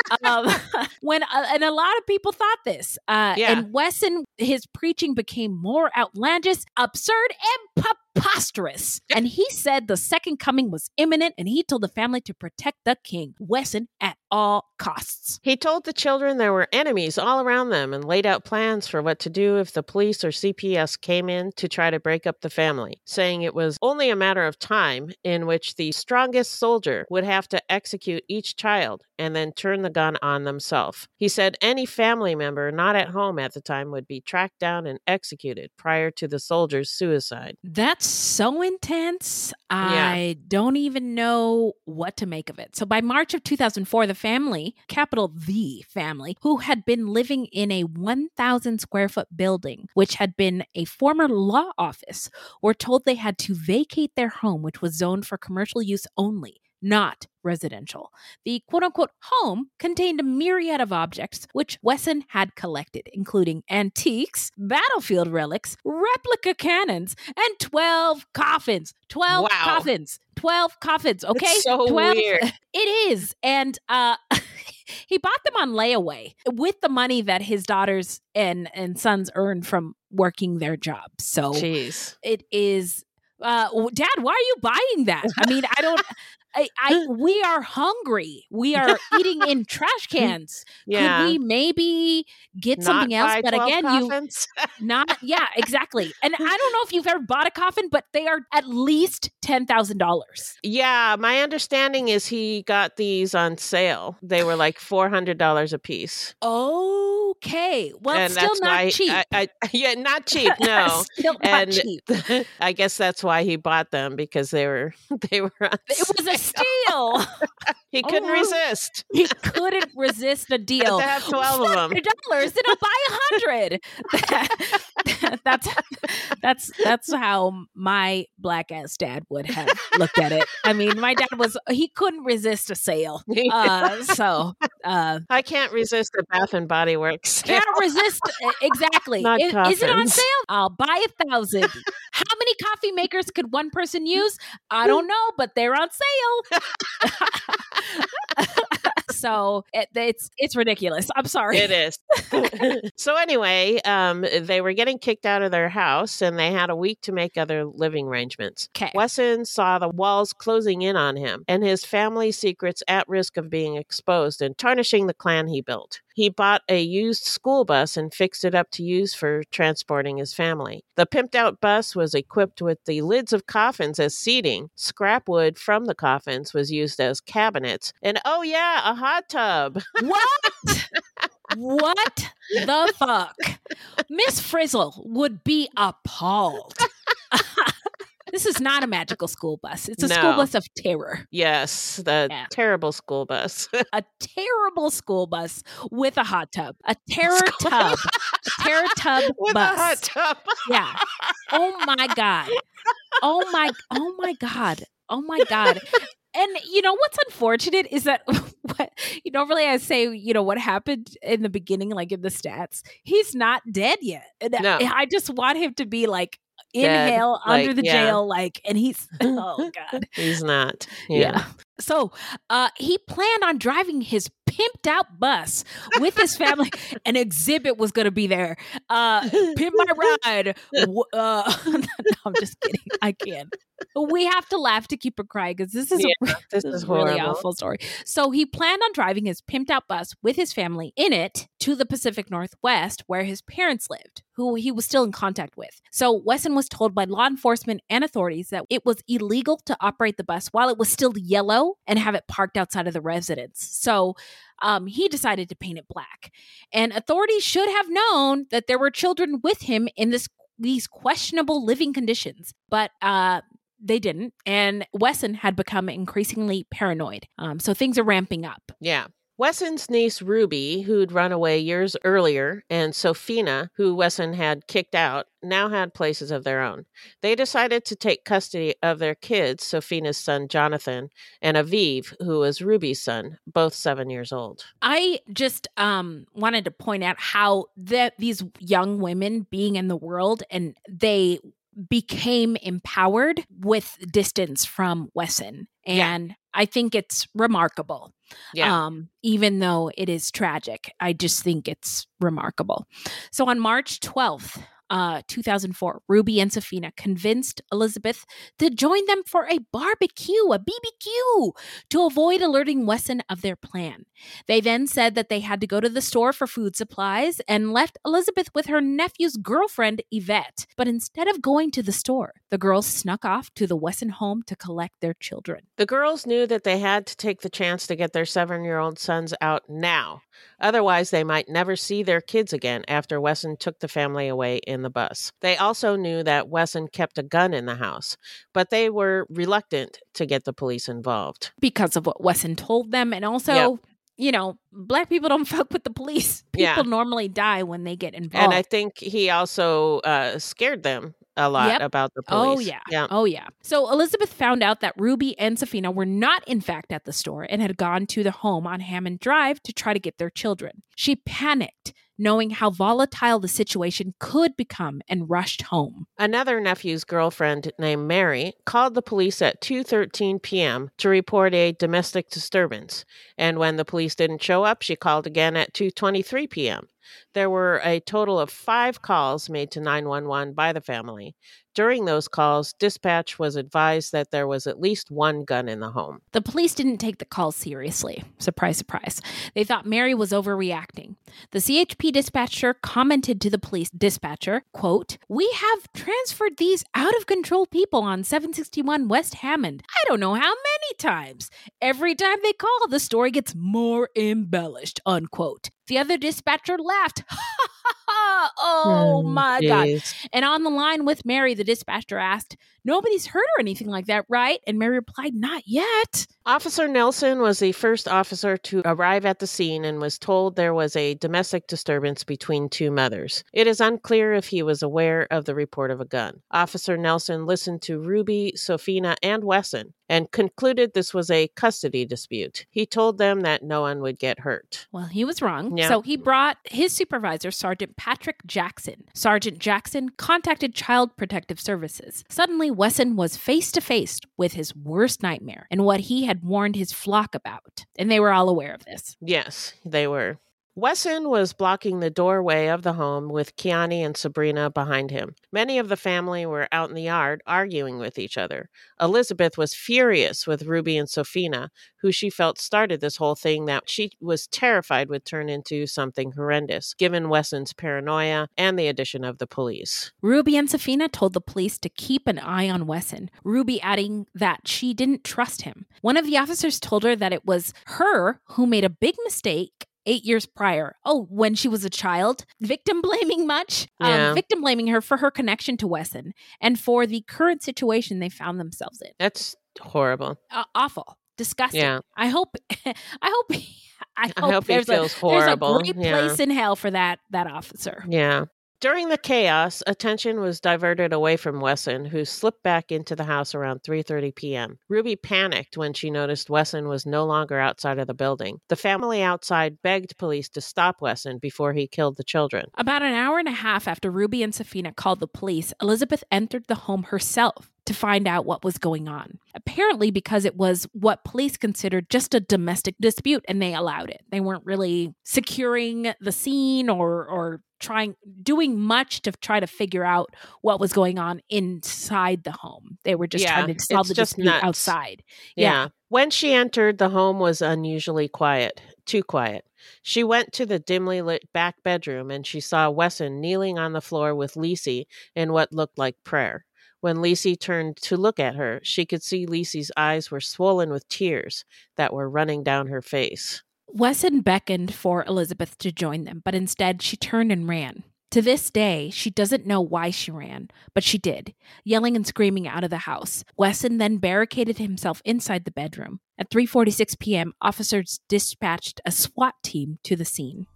And a lot of people thought this. And Wesson, his preaching became more outlandish, absurd, and preposterous. And he said the second coming was imminent, and he told the family to protect the king, Wesson, at all costs. He told the children there were enemies all around them and laid out plans for what to do if the police or CPS came in to try to break up the family, saying it was only a matter of time in which the strongest soldier would have to execute each child and then turn the gun on themselves. He said any family member not at home at the time would be tracked down and executed prior to the soldier's suicide. That's so intense. I don't even know what to make of it. So by March of 2004, the family, capital the family, who had been living in a 1,000 square foot building, which had been a former law office, were told they had to vacate their home, which was zoned for commercial use only, not residential. The quote-unquote home contained a myriad of objects which Wesson had collected, including antiques, battlefield relics, replica cannons, and 12 coffins. 12 coffins. 12 coffins, okay? It's so 12. weird. It is. And he bought them on layaway with the money that his daughters and sons earned from working their jobs. So Jeez. it is... Dad, why are you buying that? I mean, we are hungry. We are eating in trash cans. Yeah. Could we maybe get something else? But again, coffins? Exactly. And I don't know if you've ever bought a coffin, but they are at least $10,000. Yeah, my understanding is he got these on sale. They were like $400 a piece. Okay. Well, And still that's not why cheap. Not cheap, no. Still not cheap. I guess that's why he bought them, because they were on It was a steal. He couldn't resist. He couldn't resist a deal. Had to have 12 of them. $400, then I'll buy 100. That's how my black ass dad would have looked at it. I mean, my dad he couldn't resist a sale. I can't resist a Bath and Body Works sale. Can't resist. Exactly. Not Is it on coffins. sale? I'll buy 1,000. How many coffee makers could one person use? I don't know, but they're on sale. So it's ridiculous. I'm sorry. It is. So anyway, they were getting kicked out of their house and they had a week to make other living arrangements. Okay. Wesson saw the walls closing in on him and his family secrets at risk of being exposed and tarnishing the clan he built. He bought a used school bus and fixed it up to use for transporting his family. The pimped out bus was equipped with the lids of coffins as seating. Scrap wood from the coffins was used as cabinets. And oh yeah, a hot tub. What? What the fuck? Miss Frizzle would be appalled. This this is not a magical school bus. It's a school No. bus of terror. Yes, the Yeah. terrible school bus. A terrible school bus with a hot tub. A terror tub. A terror tub With bus. a hot tub. Yeah. Oh my God. Oh my God. Oh my God. And you know what's unfortunate is that normally I say, what happened in the beginning, like in the stats, he's not dead yet. And No. I just want him to be like in Dead, hell like, under the yeah. jail, like, and he's oh God. He's not. Yeah. So he planned on driving his pimped out bus with his family. An exhibit was going to be there. Pimp my ride. No, I'm just kidding. I can't. We have to laugh to keep it crying because this is this a is really horrible. awful story. So he planned on driving his pimped out bus with his family in it to the Pacific Northwest where his parents lived, who he was still in contact with. So Wesson was told by law enforcement and authorities that it was illegal to operate the bus while it was still yellow and have it parked outside of the residence. So he decided to paint it black. And authorities should have known that there were children with him in these questionable living conditions. But they didn't. And Wesson had become increasingly paranoid. So things are ramping up. Yeah. Wesson's niece Ruby, who'd run away years earlier, and Sofina, who Wesson had kicked out, now had places of their own. They decided to take custody of their kids, Sofina's son Jonathan, and Aviv, who was Ruby's son, both 7 years old. I just wanted to point out how these young women being in the world, and they became empowered with distance from Wesson. And I think it's remarkable. Yeah. Even though it is tragic, I just think it's remarkable. So on March 12th, 2004, Ruby and Sofina convinced Elizabeth to join them for a barbecue, a BBQ, to avoid alerting Wesson of their plan. They then said that they had to go to the store for food supplies and left Elizabeth with her nephew's girlfriend, Yvette. But instead of going to the store, the girls snuck off to the Wesson home to collect their children. The girls knew that they had to take the chance to get their 7-year-old sons out now. Otherwise, they might never see their kids again after Wesson took the family away in the bus. They also knew that Wesson kept a gun in the house, but they were reluctant to get the police involved. Because of what Wesson told them, and also, Black people don't fuck with the police. People normally die when they get involved. And I think he also scared them a lot about the police. Oh, yeah. So Elizabeth found out that Ruby and Sofina were not, in fact, at the store and had gone to the home on Hammond Drive to try to get their children. She panicked, knowing how volatile the situation could become, and rushed home. Another nephew's girlfriend named Mary called the police at 2:13 p.m. to report a domestic disturbance. And when the police didn't show up, she called again at 2:23 p.m. There were a total of 5 calls made to 911 by the family. During those calls, dispatch was advised that there was at least one gun in the home. The police didn't take the call seriously. Surprise, surprise. They thought Mary was overreacting. The CHP dispatcher commented to the police dispatcher, quote, "We have transferred these out-of-control people on 761 West Hammond. I don't know how many times. Every time they call, the story gets more embellished," unquote. The other dispatcher laughed. Oh my God. And on the line with Mary, the dispatcher asked, "Nobody's hurt or anything like that, right?" And Mary replied, "Not yet." Officer Nelson was the first officer to arrive at the scene and was told there was a domestic disturbance between 2 mothers. It is unclear if he was aware of the report of a gun. Officer Nelson listened to Ruby, Sofina, and Wesson and concluded this was a custody dispute. He told them that no one would get hurt. Well, he was wrong. Yeah. So he brought his supervisor, Sergeant Patrick Jackson. Sergeant Jackson contacted Child Protective Services. Suddenly, Wesson was face to face with his worst nightmare and what he had warned his flock about. And they were all aware of this. Yes, they were. Wesson was blocking the doorway of the home with Kiani and Sabrina behind him. Many of the family were out in the yard arguing with each other. Elizabeth was furious with Ruby and Sofina, who she felt started this whole thing that she was terrified would turn into something horrendous, given Wesson's paranoia and the addition of the police. Ruby and Sofina told the police to keep an eye on Wesson, Ruby adding that she didn't trust him. One of the officers told her that it was her who made a big mistake 8 years prior. Oh, when she was a child. Victim blaming much? Yeah. Victim blaming her for her connection to Wesson and for the current situation they found themselves in. That's horrible. Awful. Disgusting. Yeah. I hope hope he feels there's horrible. a great place in hell for that officer. Yeah. During the chaos, attention was diverted away from Wesson, who slipped back into the house around 3:30 p.m. Ruby panicked when she noticed Wesson was no longer outside of the building. The family outside begged police to stop Wesson before he killed the children. About an hour and a half after Ruby and Safina called the police, Elizabeth entered the home herself to find out what was going on. Apparently because it was what police considered just a domestic dispute and they allowed it. They weren't really securing the scene or doing much to try to figure out what was going on inside the home. They were just trying to solve the dispute outside. Yeah. When she entered, the home was unusually quiet, too quiet. She went to the dimly lit back bedroom and she saw Wesson kneeling on the floor with Lisey in what looked like prayer. When Lisey turned to look at her, she could see Lisey's eyes were swollen with tears that were running down her face. Wesson beckoned for Elizabeth to join them, but instead she turned and ran. To this day, she doesn't know why she ran, but she did, yelling and screaming out of the house. Wesson then barricaded himself inside the bedroom. At 3:46 p.m., officers dispatched a SWAT team to the scene.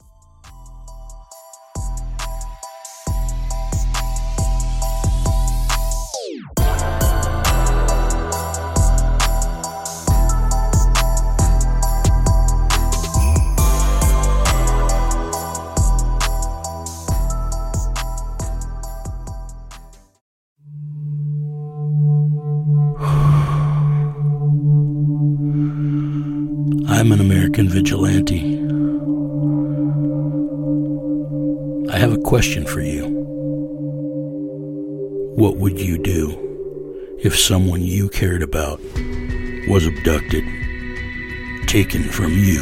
I'm an American vigilante. I have a question for you. What would you do if someone you cared about was abducted, taken from you?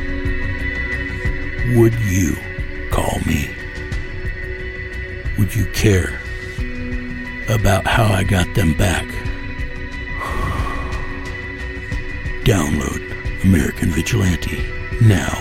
Would you call me? Would you care about how I got them back? Download American Vigilante now.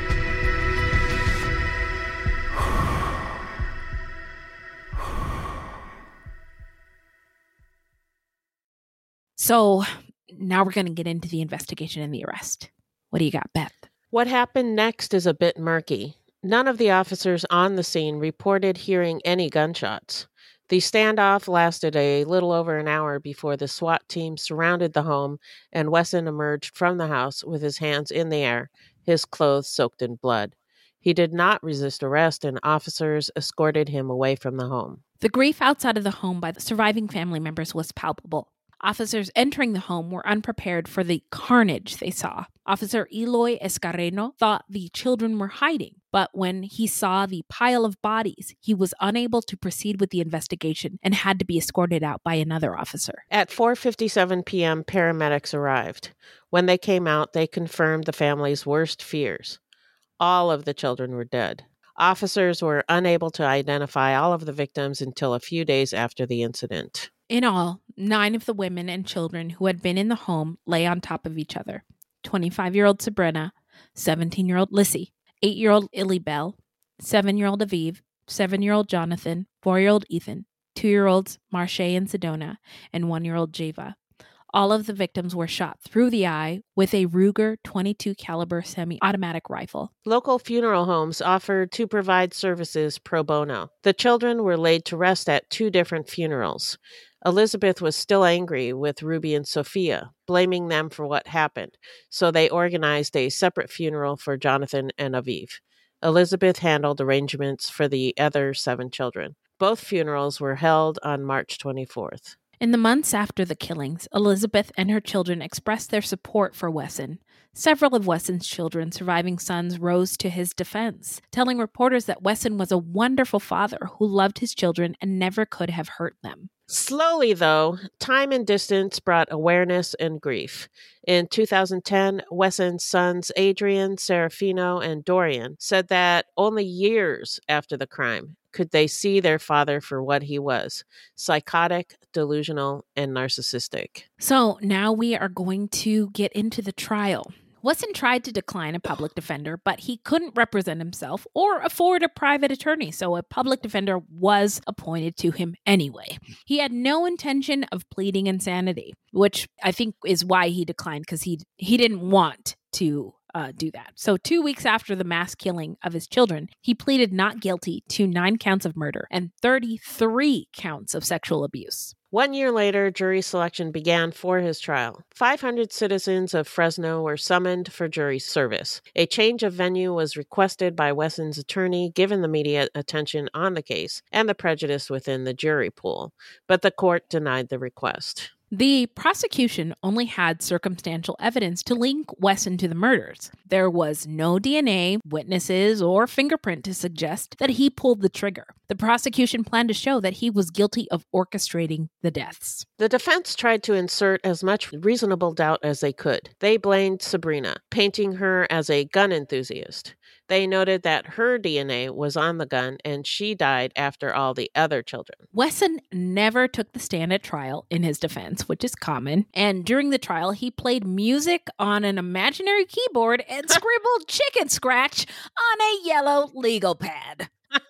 So now we're going to get into the investigation and the arrest. What do you got, Beth? What happened next is a bit murky. None of the officers on the scene reported hearing any gunshots. The standoff lasted a little over an hour before the SWAT team surrounded the home and Wesson emerged from the house with his hands in the air, his clothes soaked in blood. He did not resist arrest and officers escorted him away from the home. The grief outside of the home by the surviving family members was palpable. Officers entering the home were unprepared for the carnage they saw. Officer Eloy Escarreno thought the children were hiding, but when he saw the pile of bodies, he was unable to proceed with the investigation and had to be escorted out by another officer. At 4:57 p.m., paramedics arrived. When they came out, they confirmed the family's worst fears. All of the children were dead. Officers were unable to identify all of the victims until a few days after the incident. In all, 9 of the women and children who had been in the home lay on top of each other. 25-year-old Sabrina, 17-year-old Lissy, 8-year-old Illy-Bell, 7-year-old Aviv, 7-year-old Jonathan, 4-year-old Ethan, 2-year-olds Marche and Sedona, and 1-year-old Java. All of the victims were shot through the eye with a Ruger .22 caliber semi-automatic rifle. Local funeral homes offered to provide services pro bono. The children were laid to rest at 2 different funerals. Elizabeth was still angry with Ruby and Sophia, blaming them for what happened, so they organized a separate funeral for Jonathan and Aviv. Elizabeth handled arrangements for the other 7 children. Both funerals were held on March 24th. In the months after the killings, Elizabeth and her children expressed their support for Wesson. Several of Wesson's children, surviving sons, rose to his defense, telling reporters that Wesson was a wonderful father who loved his children and never could have hurt them. Slowly, though, time and distance brought awareness and grief. In 2010, Wesson's sons Adrian, Serafino, and Dorian said that only years after the crime could they see their father for what he was: psychotic, delusional, and narcissistic. So now we are going to get into the trial. Wesson tried to decline a public defender, but he couldn't represent himself or afford a private attorney, so a public defender was appointed to him anyway. He had no intention of pleading insanity, which I think is why he declined, because he didn't want to do that. So 2 weeks after the mass killing of his children, he pleaded not guilty to 9 counts of murder and 33 counts of sexual abuse. 1 year later, jury selection began for his trial. 500 citizens of Fresno were summoned for jury service. A change of venue was requested by Wesson's attorney, given the media attention on the case and the prejudice within the jury pool, but the court denied the request. The prosecution only had circumstantial evidence to link Wesson to the murders. There was no DNA, witnesses, or fingerprint to suggest that he pulled the trigger. The prosecution planned to show that he was guilty of orchestrating the deaths. The defense tried to insert as much reasonable doubt as they could. They blamed Sabrina, painting her as a gun enthusiast. They noted that her DNA was on the gun and she died after all the other children. Wesson never took the stand at trial in his defense, which is common. And during the trial, he played music on an imaginary keyboard and scribbled chicken scratch on a yellow legal pad.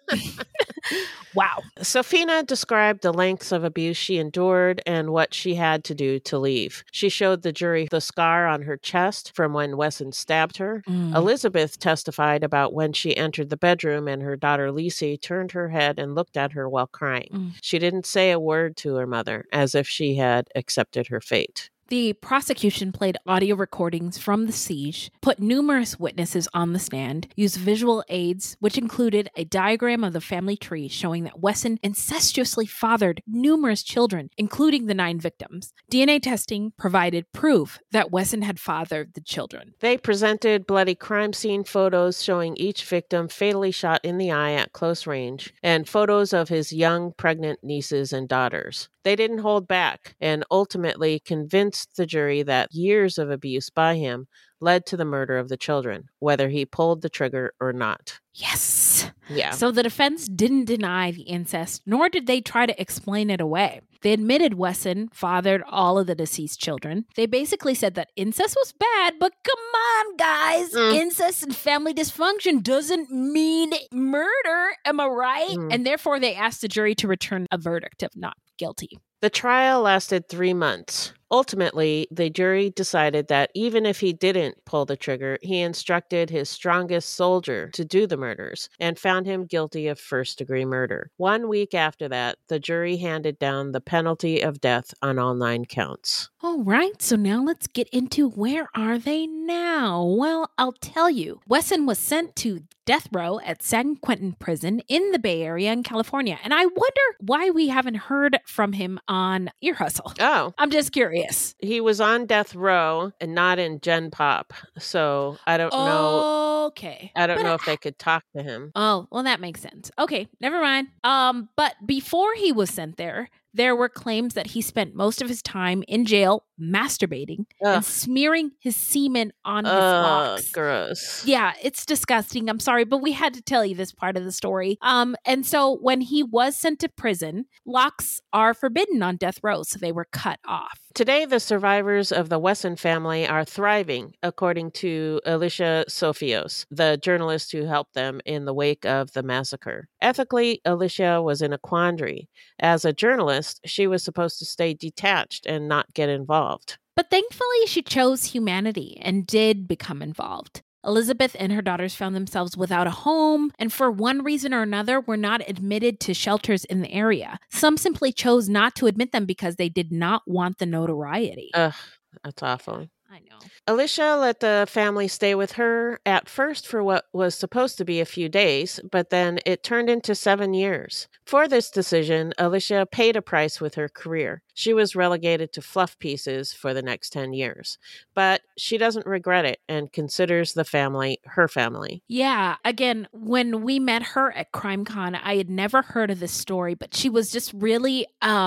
Wow. Sofina described the lengths of abuse she endured and what she had to do to leave. She showed the jury the scar on her chest from when Wesson stabbed her. Elizabeth testified about when she entered the bedroom and her daughter Lisi turned her head and looked at her while crying. She didn't say a word to her mother, as if she had accepted her fate. The prosecution played audio recordings from the siege, put numerous witnesses on the stand, used visual aids, which included a diagram of the family tree showing that Wesson incestuously fathered numerous children, including the 9 victims. DNA testing provided proof that Wesson had fathered the children. They presented bloody crime scene photos showing each victim fatally shot in the eye at close range, and photos of his young pregnant nieces and daughters. They didn't hold back and ultimately convinced the jury that years of abuse by him led to the murder of the children, whether he pulled the trigger or not. Yes. Yeah. So the defense didn't deny the incest, nor did they try to explain it away. They admitted Wesson fathered all of the deceased children. They basically said that incest was bad, but come on, guys. Incest and family dysfunction doesn't mean murder. Am I right? And therefore, they asked the jury to return a verdict of not guilty. The trial lasted 3 months. Ultimately, the jury decided that even if he didn't pull the trigger, he instructed his strongest soldier to do the murders and found him guilty of first-degree murder. 1 week after that, the jury handed down the penalty of death on all 9 counts. All right, so now let's get into where are they now? Well, I'll tell you. Wesson was sent to death row at San Quentin Prison in the Bay Area in California. And I wonder why we haven't heard from him on Ear Hustle. Oh. I'm just curious. He was on death row and not in Gen Pop. So I don't know. Okay. I don't know if they could talk to him. Oh, well, that makes sense. Okay, never mind. But before he was sent there were claims that he spent most of his time in jail masturbating and smearing his semen on his locks. Gross. Yeah, it's disgusting. I'm sorry, but we had to tell you this part of the story. And so when he was sent to prison, locks are forbidden on death row, so they were cut off. Today, the survivors of the Wesson family are thriving, according to Alicia Sofios, the journalist who helped them in the wake of the massacre. Ethically, Alicia was in a quandary. As a journalist, she was supposed to stay detached and not get involved. But thankfully, she chose humanity and did become involved. Elizabeth and her daughters found themselves without a home, and for one reason or another were not admitted to shelters in the area. Some simply chose not to admit them because they did not want the notoriety. Ugh, that's awful. I know. Alicia let the family stay with her at first for what was supposed to be a few days, but then it turned into 7 years. For this decision, Alicia paid a price with her career. She was relegated to fluff pieces for the next 10 years, but she doesn't regret it and considers the family her family. Yeah, again, when we met her at CrimeCon, I had never heard of this story, but she was just really,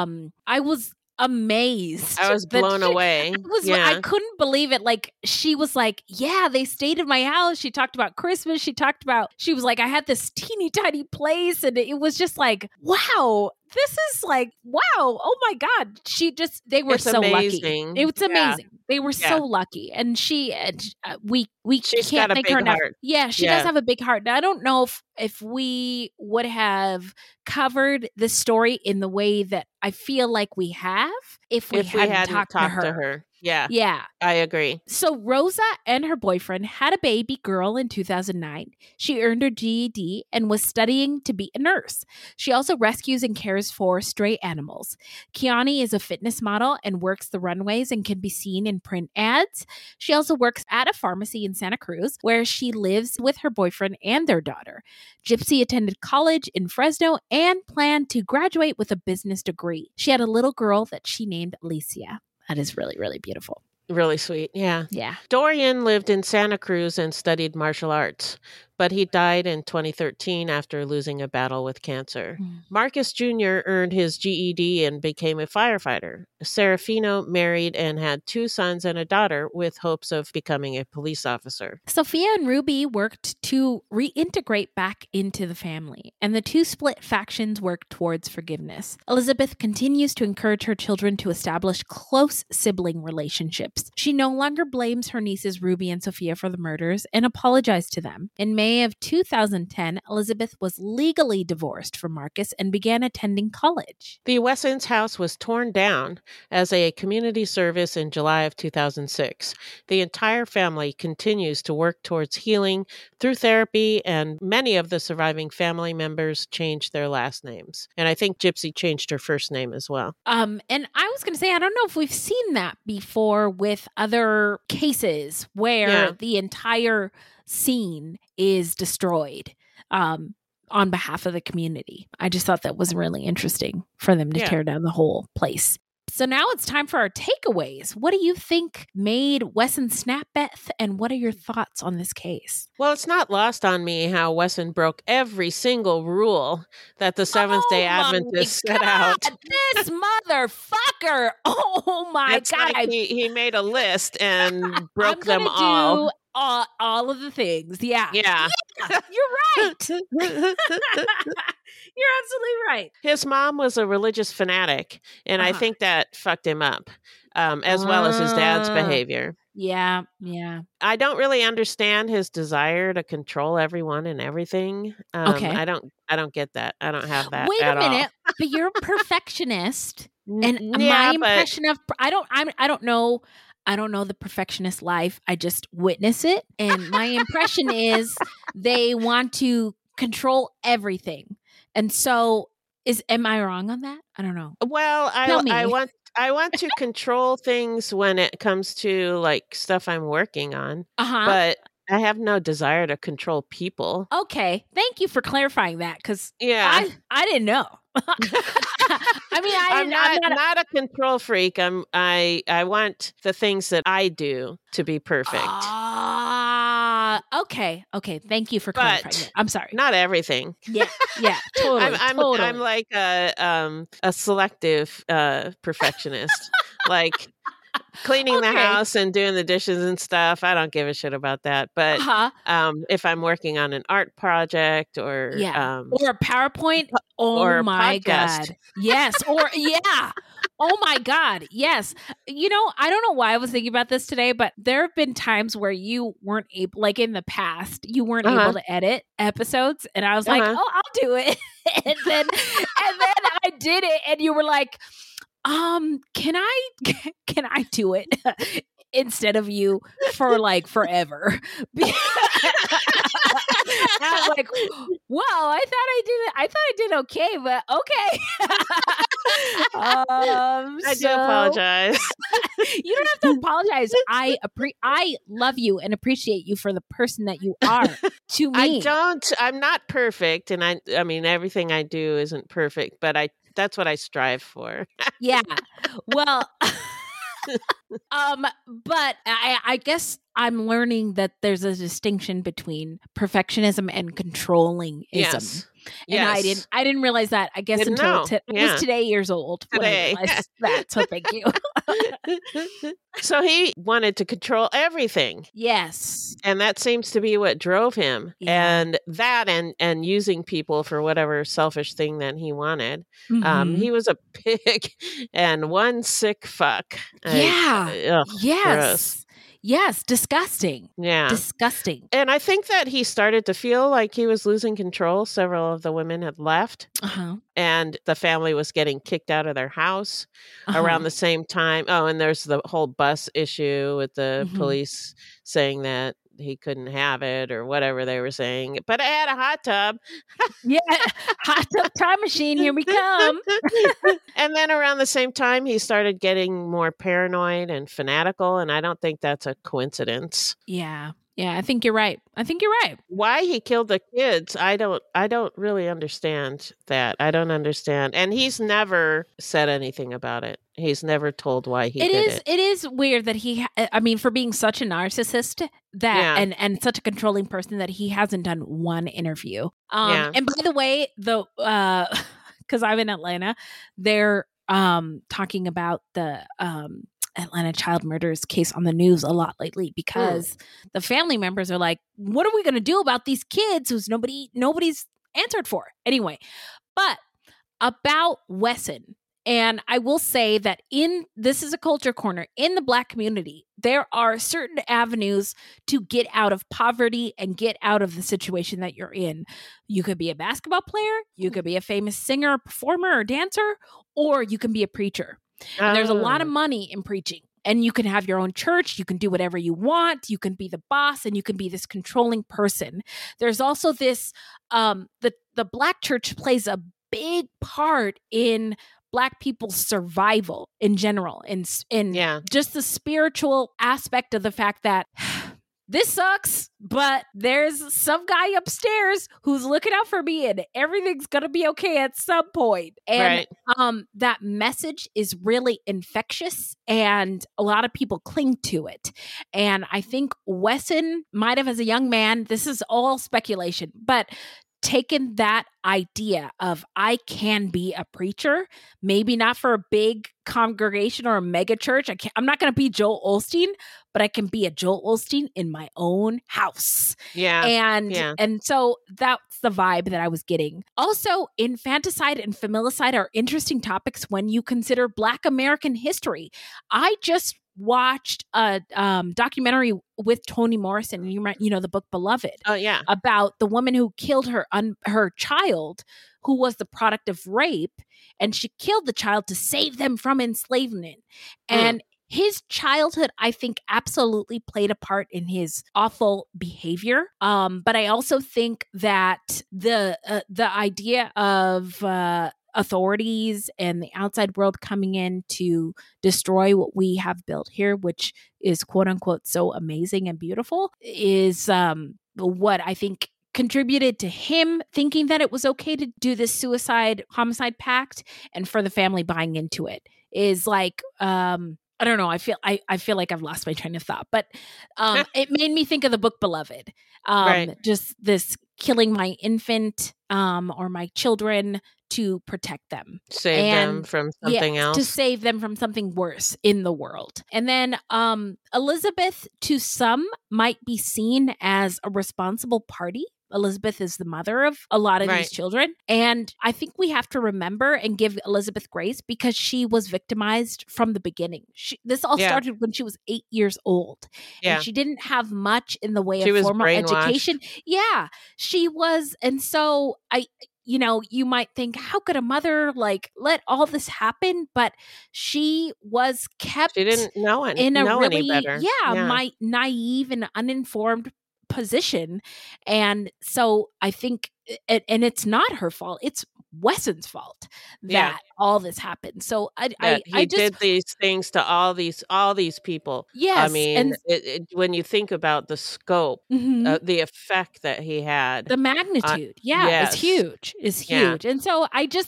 I was amazed. I was blown away. I couldn't believe it. Like, she was like, yeah, they stayed in my house. She talked about Christmas. She was like, I had this teeny tiny place. And it was just like, wow, this is like, wow. Oh my God. They were so amazing. lucky. It was amazing. They were Yeah. so lucky, and we She's can't got a thank her big enough. heart. Yeah, she Yeah. does have a big heart. Now, I don't know if we would have covered the story in the way that I feel like we have if we hadn't talked to her. Yeah, Yeah. I agree. So Rosa and her boyfriend had a baby girl in 2009. She earned her GED and was studying to be a nurse. She also rescues and cares for stray animals. Kiani is a fitness model and works the runways and can be seen in print ads. She also works at a pharmacy in Santa Cruz, where she lives with her boyfriend and their daughter. Gypsy attended college in Fresno and planned to graduate with a business degree. She had a little girl that she named Alicia. That is really, really beautiful. Really sweet. Yeah. Yeah. Dorian lived in Santa Cruz and studied martial arts, but he died in 2013 after losing a battle with cancer. Marcus Jr. earned his GED and became a firefighter. Serafino married and had 2 sons and a daughter with hopes of becoming a police officer. Sophia and Ruby worked to reintegrate back into the family, and the 2 split factions worked towards forgiveness. Elizabeth continues to encourage her children to establish close sibling relationships. She no longer blames her nieces Ruby and Sophia for the murders and apologized to them. In May of 2010, Elizabeth was legally divorced from Marcus and began attending college. The Wessons' house was torn down as a community service in July of 2006. The entire family continues to work towards healing through therapy, and many of the surviving family members changed their last names. And I think Gypsy changed her first name as well. And I was going to say, I don't know if we've seen that before with other cases where the entire scene is destroyed on behalf of the community. I just thought that was really interesting for them to tear down the whole place. So now it's time for our takeaways. What do you think made Wesson snap, Beth? And what are your thoughts on this case? Well, it's not lost on me how Wesson broke every single rule that the Seventh-day Adventists set out. This motherfucker! Oh my It's God! like he made a list and broke I'm them gonna all. do all of the things. Yeah. Yeah. You're right. You're absolutely right. His mom was a religious fanatic, and I think that fucked him up, as well as his dad's behavior. Yeah, yeah. I don't really understand his desire to control everyone and everything. Okay. I don't get that. I don't have that. Wait at a minute, all. but you're a perfectionist, and Yeah, my but- impression of I don't know. I don't know the perfectionist life. I just witness it, and my impression is they want to control everything. And so, am I wrong on that? I don't know. Well, Tell me. I want to control things when it comes to like stuff I'm working on, but I have no desire to control people. Okay, thank you for clarifying that, because Yeah. I didn't know. I mean, I'm not a control freak. I want the things that I do to be perfect. Okay. Thank you for But clarifying that. I'm sorry. Not everything. Yeah, totally. I'm like a selective perfectionist. Like cleaning the house and doing the dishes and stuff. I don't give a shit about that. But if I'm working on an art project or or a PowerPoint, or a my podcast. God. Yes. Oh my God. Yes. You know, I don't know why I was thinking about this today, but there have been times where you weren't able, like in the past, you weren't able to edit episodes. And I was like, oh, I'll do it. and then I did it. And you were like, can I do it instead of you for like forever? I was like, well, I thought I did okay, but okay. I do apologize. You don't have to apologize. I love you and appreciate you for the person that you are to me. I'm not perfect, and I mean everything I do isn't perfect, but that's what I strive for. Yeah. Well, but I guess I'm learning that there's a distinction between perfectionism and controllingism. Yes. And I didn't realize that, I guess, Didn't until know. I was today years old when I realized that. So thank you. So he wanted to control everything. Yes. And that seems to be what drove him. Yeah. And that and using people for whatever selfish thing that he wanted. Mhm. He was a pig and one sick fuck. Yeah. Ugh, gross. Yes. Disgusting. Yeah. Disgusting. And I think that he started to feel like he was losing control. Several of the women had left. Uh-huh. And the family was getting kicked out of their house around the same time. Oh, and there's the whole bus issue with the police saying that he couldn't have it or whatever they were saying. But I had a hot tub. Yeah. Hot tub time machine. Here we come. And then around the same time, he started getting more paranoid and fanatical. And I don't think that's a coincidence. Yeah. Yeah, I think you're right. Why he killed the kids, I don't really understand that. I don't understand. And he's never said anything about it. He's never told why he did it. It is weird that for being such a narcissist and such a controlling person that he hasn't done one interview. And by the way, because I'm in Atlanta, they're talking about the Atlanta child murders case on the news a lot lately because the family members are like, what are we going to do about these kids who's nobody's answered for? Anyway, but about Wesson, and I will say that this is a culture corner in the Black community, there are certain avenues to get out of poverty and get out of the situation that you're in. You could be a basketball player, you could be a famous singer, performer, or dancer, or you can be a preacher. And there's a lot of money in preaching. And you can have your own church. You can do whatever you want. You can be the boss and you can be this controlling person. There's also this, the Black church plays a big part in Black people's survival in general. In just the spiritual aspect of the fact that this sucks, but there's some guy upstairs who's looking out for me and everything's going to be okay at some point. And that message is really infectious and a lot of people cling to it. And I think Wesson might have, as a young man, this is all speculation, but taken that idea of I can be a preacher, maybe not for a big congregation or a mega church. I'm not going to be Joel Osteen, but I can be a Joel Osteen in my own house. Yeah. And so that's the vibe that I was getting. Also, infanticide and familicide are interesting topics when you consider Black American history. I just watched a documentary with Toni Morrison, you know the book Beloved. Oh yeah, about the woman who killed her child, who was the product of rape, and she killed the child to save them from enslavement. And his childhood, I think, absolutely played a part in his awful behavior. But I also think that the idea of authorities and the outside world coming in to destroy what we have built here, which is quote unquote so amazing and beautiful, is what I think contributed to him thinking that it was okay to do this homicide pact, and for the family buying into it is like, I don't know. I feel like I've lost my train of thought, but it made me think of the book Beloved. Just this killing my infant or my children to protect them. Save them from something else. To save them from something worse in the world. And then Elizabeth, to some, might be seen as a responsible party. Elizabeth is the mother of a lot of these children. And I think we have to remember and give Elizabeth grace because she was victimized from the beginning. This all started when she was 8 years old. And she didn't have much in the way of formal education. Yeah, she was. And so you might think, how could a mother let all this happen? But she was kept. She didn't know any better. Naive and uninformed position. And so I think, and it's not her fault, it's Wesson's fault that all this happened. So I just did these things to all these people. Yes, I mean, when you think about the scope, the effect that he had, the magnitude, is huge. And so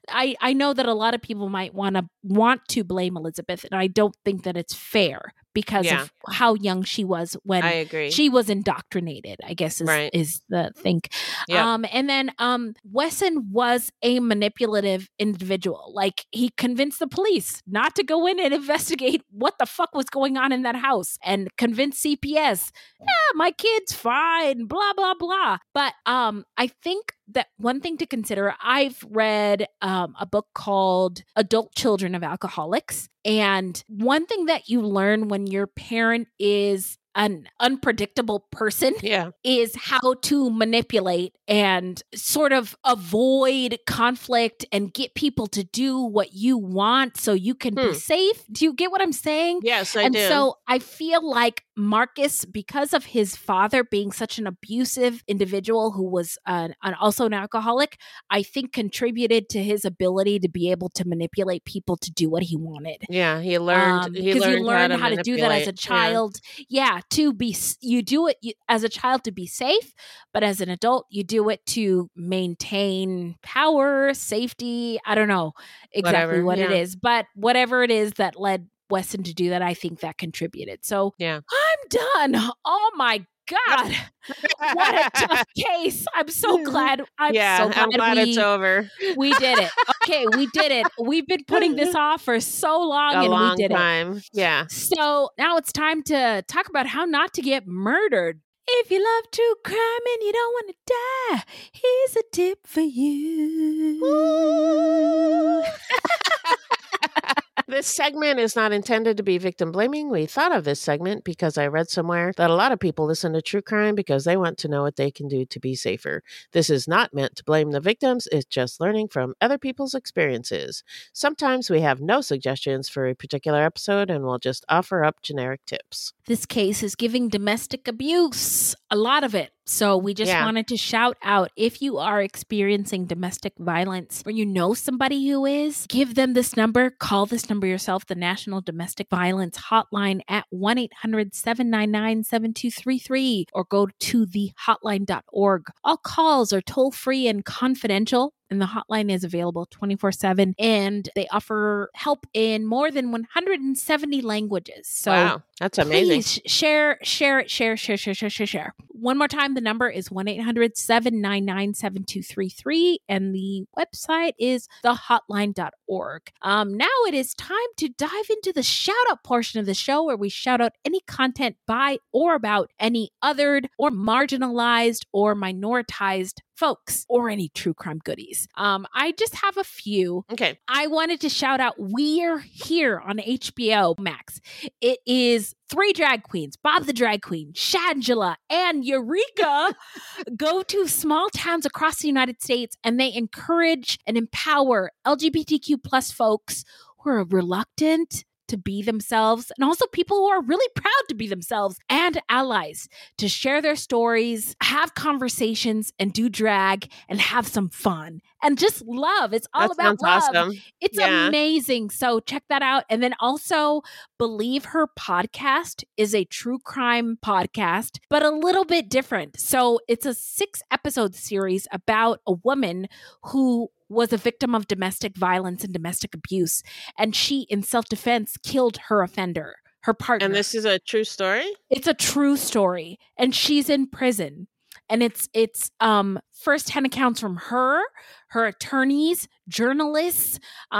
I know that a lot of people might want to blame Elizabeth, and I don't think that it's fair because of how young she was when I agree. she was indoctrinated, I guess is the thing. Yep. And then Wesson was a manipulative individual. Like, he convinced the police not to go in and investigate what the fuck was going on in that house, and convinced CPS, my kid's fine, blah, blah, blah. But I think that one thing to consider, I've read a book called Adult Children of Alcoholics. And one thing that you learn when your parent is an unpredictable person is how to manipulate and sort of avoid conflict and get people to do what you want so you can be safe. Do you get what I'm saying? Yes, I do. And so I feel like Marcus, because of his father being such an abusive individual who was also an alcoholic, I think contributed to his ability to be able to manipulate people to do what he wanted. Yeah, he learned because you learned how to do that as a child. You do it as a child to be safe, but as an adult, you do it to maintain power, safety. I don't know exactly what it is, but whatever it is that led Wesson to do that, I think that contributed. So I'm done. Oh my God. What a tough case. I'm so glad. I'm glad it's over. We did it. Okay, we did it. We've been putting this off for so long, we did it. Yeah. So now it's time to talk about how not to get murdered. If you love true crime and you don't want to die, here's a tip for you. This segment is not intended to be victim blaming. We thought of this segment because I read somewhere that a lot of people listen to true crime because they want to know what they can do to be safer. This is not meant to blame the victims. It's just learning from other people's experiences. Sometimes we have no suggestions for a particular episode and we'll just offer up generic tips. This case is giving domestic abuse, a lot of it. So we just wanted to shout out, if you are experiencing domestic violence or you know somebody who is, give them this number, call this number yourself, the National Domestic Violence Hotline at 1-800-799-7233, or go to thehotline.org. All calls are toll-free and confidential, and the hotline is available 24/7, and they offer help in more than 170 languages. So wow, that's amazing. Please share. One more time, the number is 1-800-799-7233, and the website is thehotline.org. Now it is time to dive into the shout out portion of the show, where we shout out any content by or about any othered or marginalized or minoritized folks or any true crime goodies. I just have a few. Okay. I wanted to shout out We're Here on HBO Max. It is 3 drag queens, Bob the Drag Queen, Shangela, and Eureka, go to small towns across the United States, and they encourage and empower LGBTQ plus folks who are reluctant to be themselves, and also people who are really proud to be themselves, and allies to share their stories, have conversations, and do drag and have some fun and just love. It's all about love. Awesome. It's amazing. So check that out. And then also, Believe Her podcast is a true crime podcast, but a little bit different. So it's a 6-episode series about a woman who was a victim of domestic violence and domestic abuse. And she, in self-defense, killed her offender, her partner. And this is a true story? It's a true story. And she's in prison. And it's first-hand accounts from her attorneys, journalists,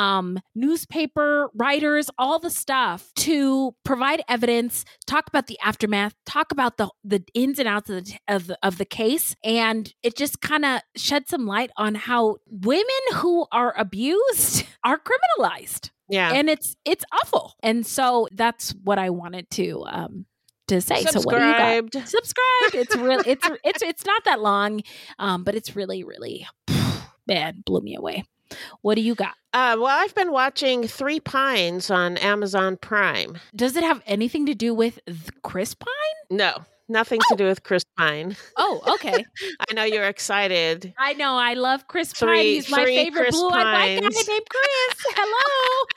newspaper writers, all the stuff to provide evidence, talk about the aftermath, talk about the ins and outs of the case. And it just kind of shed some light on how women who are abused are criminalized. Yeah. And it's awful. And so that's what I wanted to say. Subscribed. So what do you got? Subscribed. It's real. It's not that long, but it's really, really bad. Blew me away. What do you got? Well, I've been watching 3 Pines on Amazon Prime. Does it have anything to do with Chris Pine? No, nothing to do with Chris Pine. Oh, okay. I know you're excited. I know. I love Chris Pine. He's my favorite blue-eyed white guy named Chris. Hello.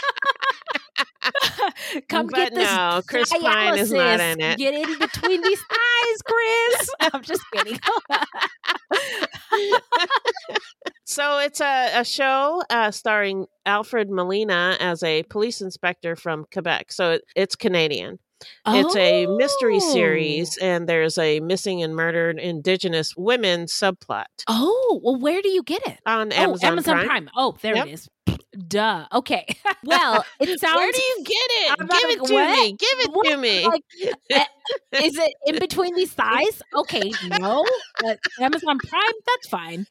Come get this. No, Chris Pine is not in it. Get in between these thighs, Chris. I'm just kidding. So it's a show starring Alfred Molina as a police inspector from Quebec. So it's Canadian. It's a mystery series, and there's a missing and murdered Indigenous women subplot. Oh, well, where do you get it? On Amazon Prime. Oh, there it is. Duh. Okay. Well, it sounds. Where do you get it? Give it to me. Give it to me. Like, is it in between these thighs? Okay, no. But Amazon Prime, that's fine.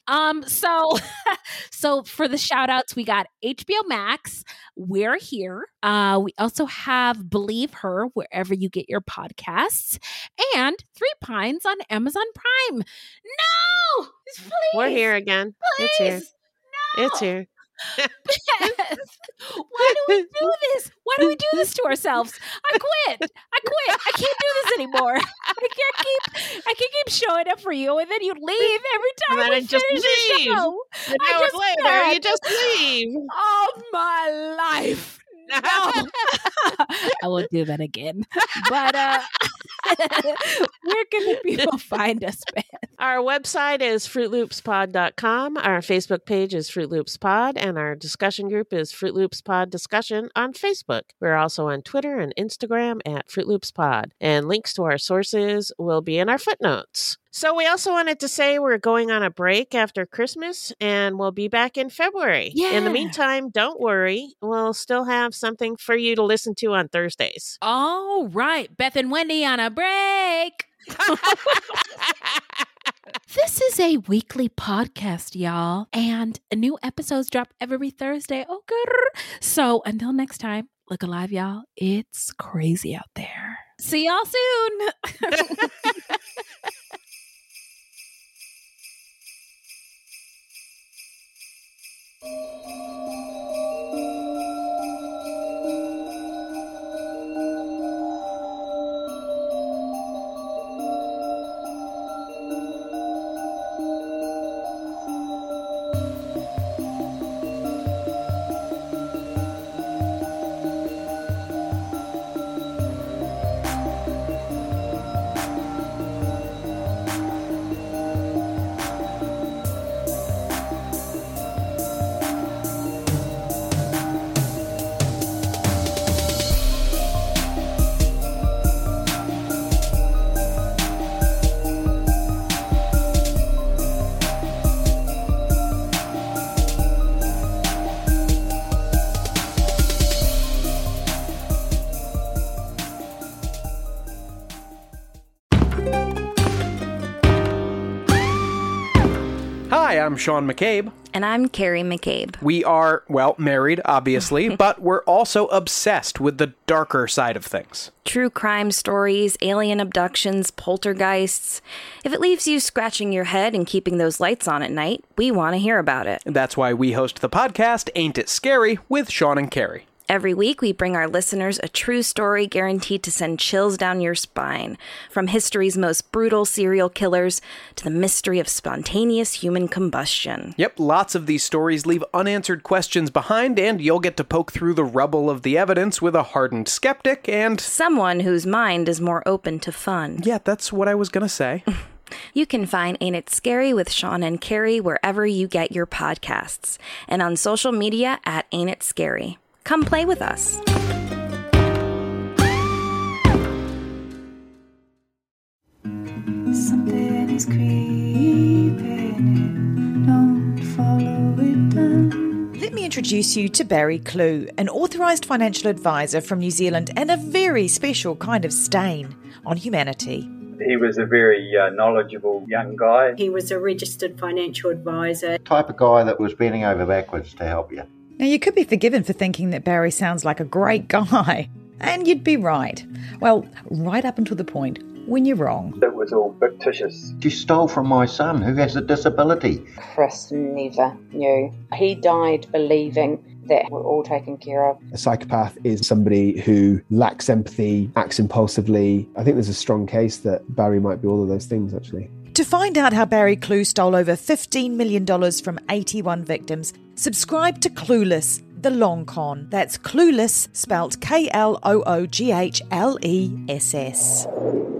So for the shout outs, we got HBO Max, We're Here. We also have Believe Her wherever you get your podcasts, and Three Pines on Amazon Prime. No, please. We're here again. Please. It's here. No. It's here. Beth, why do we do this? Why do we do this to ourselves? I quit. I can't do this anymore. I can't keep showing up for you, and then you leave every time we finish the show. An hour later, you just leave. Oh, my life. No. I won't do that again. But where can the people find us, Beth? Our website is fruitloopspod.com. Our Facebook page is Fruit Loops Pod, and our discussion group is Fruit Loops Pod Discussion on Facebook. We're also on Twitter and Instagram at Fruit Loops Pod, and links to our sources will be in our footnotes. So we also wanted to say we're going on a break after Christmas, and we'll be back in February. Yeah. In the meantime, don't worry. We'll still have something for you to listen to on Thursdays. All right. Beth and Wendy on a break. This is a weekly podcast, y'all, and new episodes drop every Thursday. Oh, good. So until next time, look alive, y'all. It's crazy out there. See y'all soon. Hi, I'm Sean McCabe. And I'm Carrie McCabe. We are, well, married, obviously, but we're also obsessed with the darker side of things. True crime stories, alien abductions, poltergeists. If it leaves you scratching your head and keeping those lights on at night, we want to hear about it. That's why we host the podcast Ain't It Scary with Sean and Carrie. Every week, we bring our listeners a true story guaranteed to send chills down your spine. From history's most brutal serial killers to the mystery of spontaneous human combustion. Yep, lots of these stories leave unanswered questions behind, and you'll get to poke through the rubble of the evidence with a hardened skeptic and someone whose mind is more open to fun. Yeah, that's what I was gonna say. You can find Ain't It Scary with Sean and Carrie wherever you get your podcasts, and on social media at Ain't It Scary. Come play with us. Something is creeping in. Don't follow it down. Let me introduce you to Barry Clew, an authorised financial advisor from New Zealand and a very special kind of stain on humanity. He was a very knowledgeable young guy. He was a registered financial advisor. Type of guy that was bending over backwards to help you. Now, you could be forgiven for thinking that Barry sounds like a great guy, and you'd be right. Well, right up until the point when you're wrong. It was all fictitious. She stole from my son, who has a disability. Chris never knew. He died believing that we're all taken care of. A psychopath is somebody who lacks empathy, acts impulsively. I think there's a strong case that Barry might be all of those things, actually. To find out how Barry Clew stole over $15 million from 81 victims, subscribe to Clueless, The Long Con. That's Clueless, spelt Klooghless.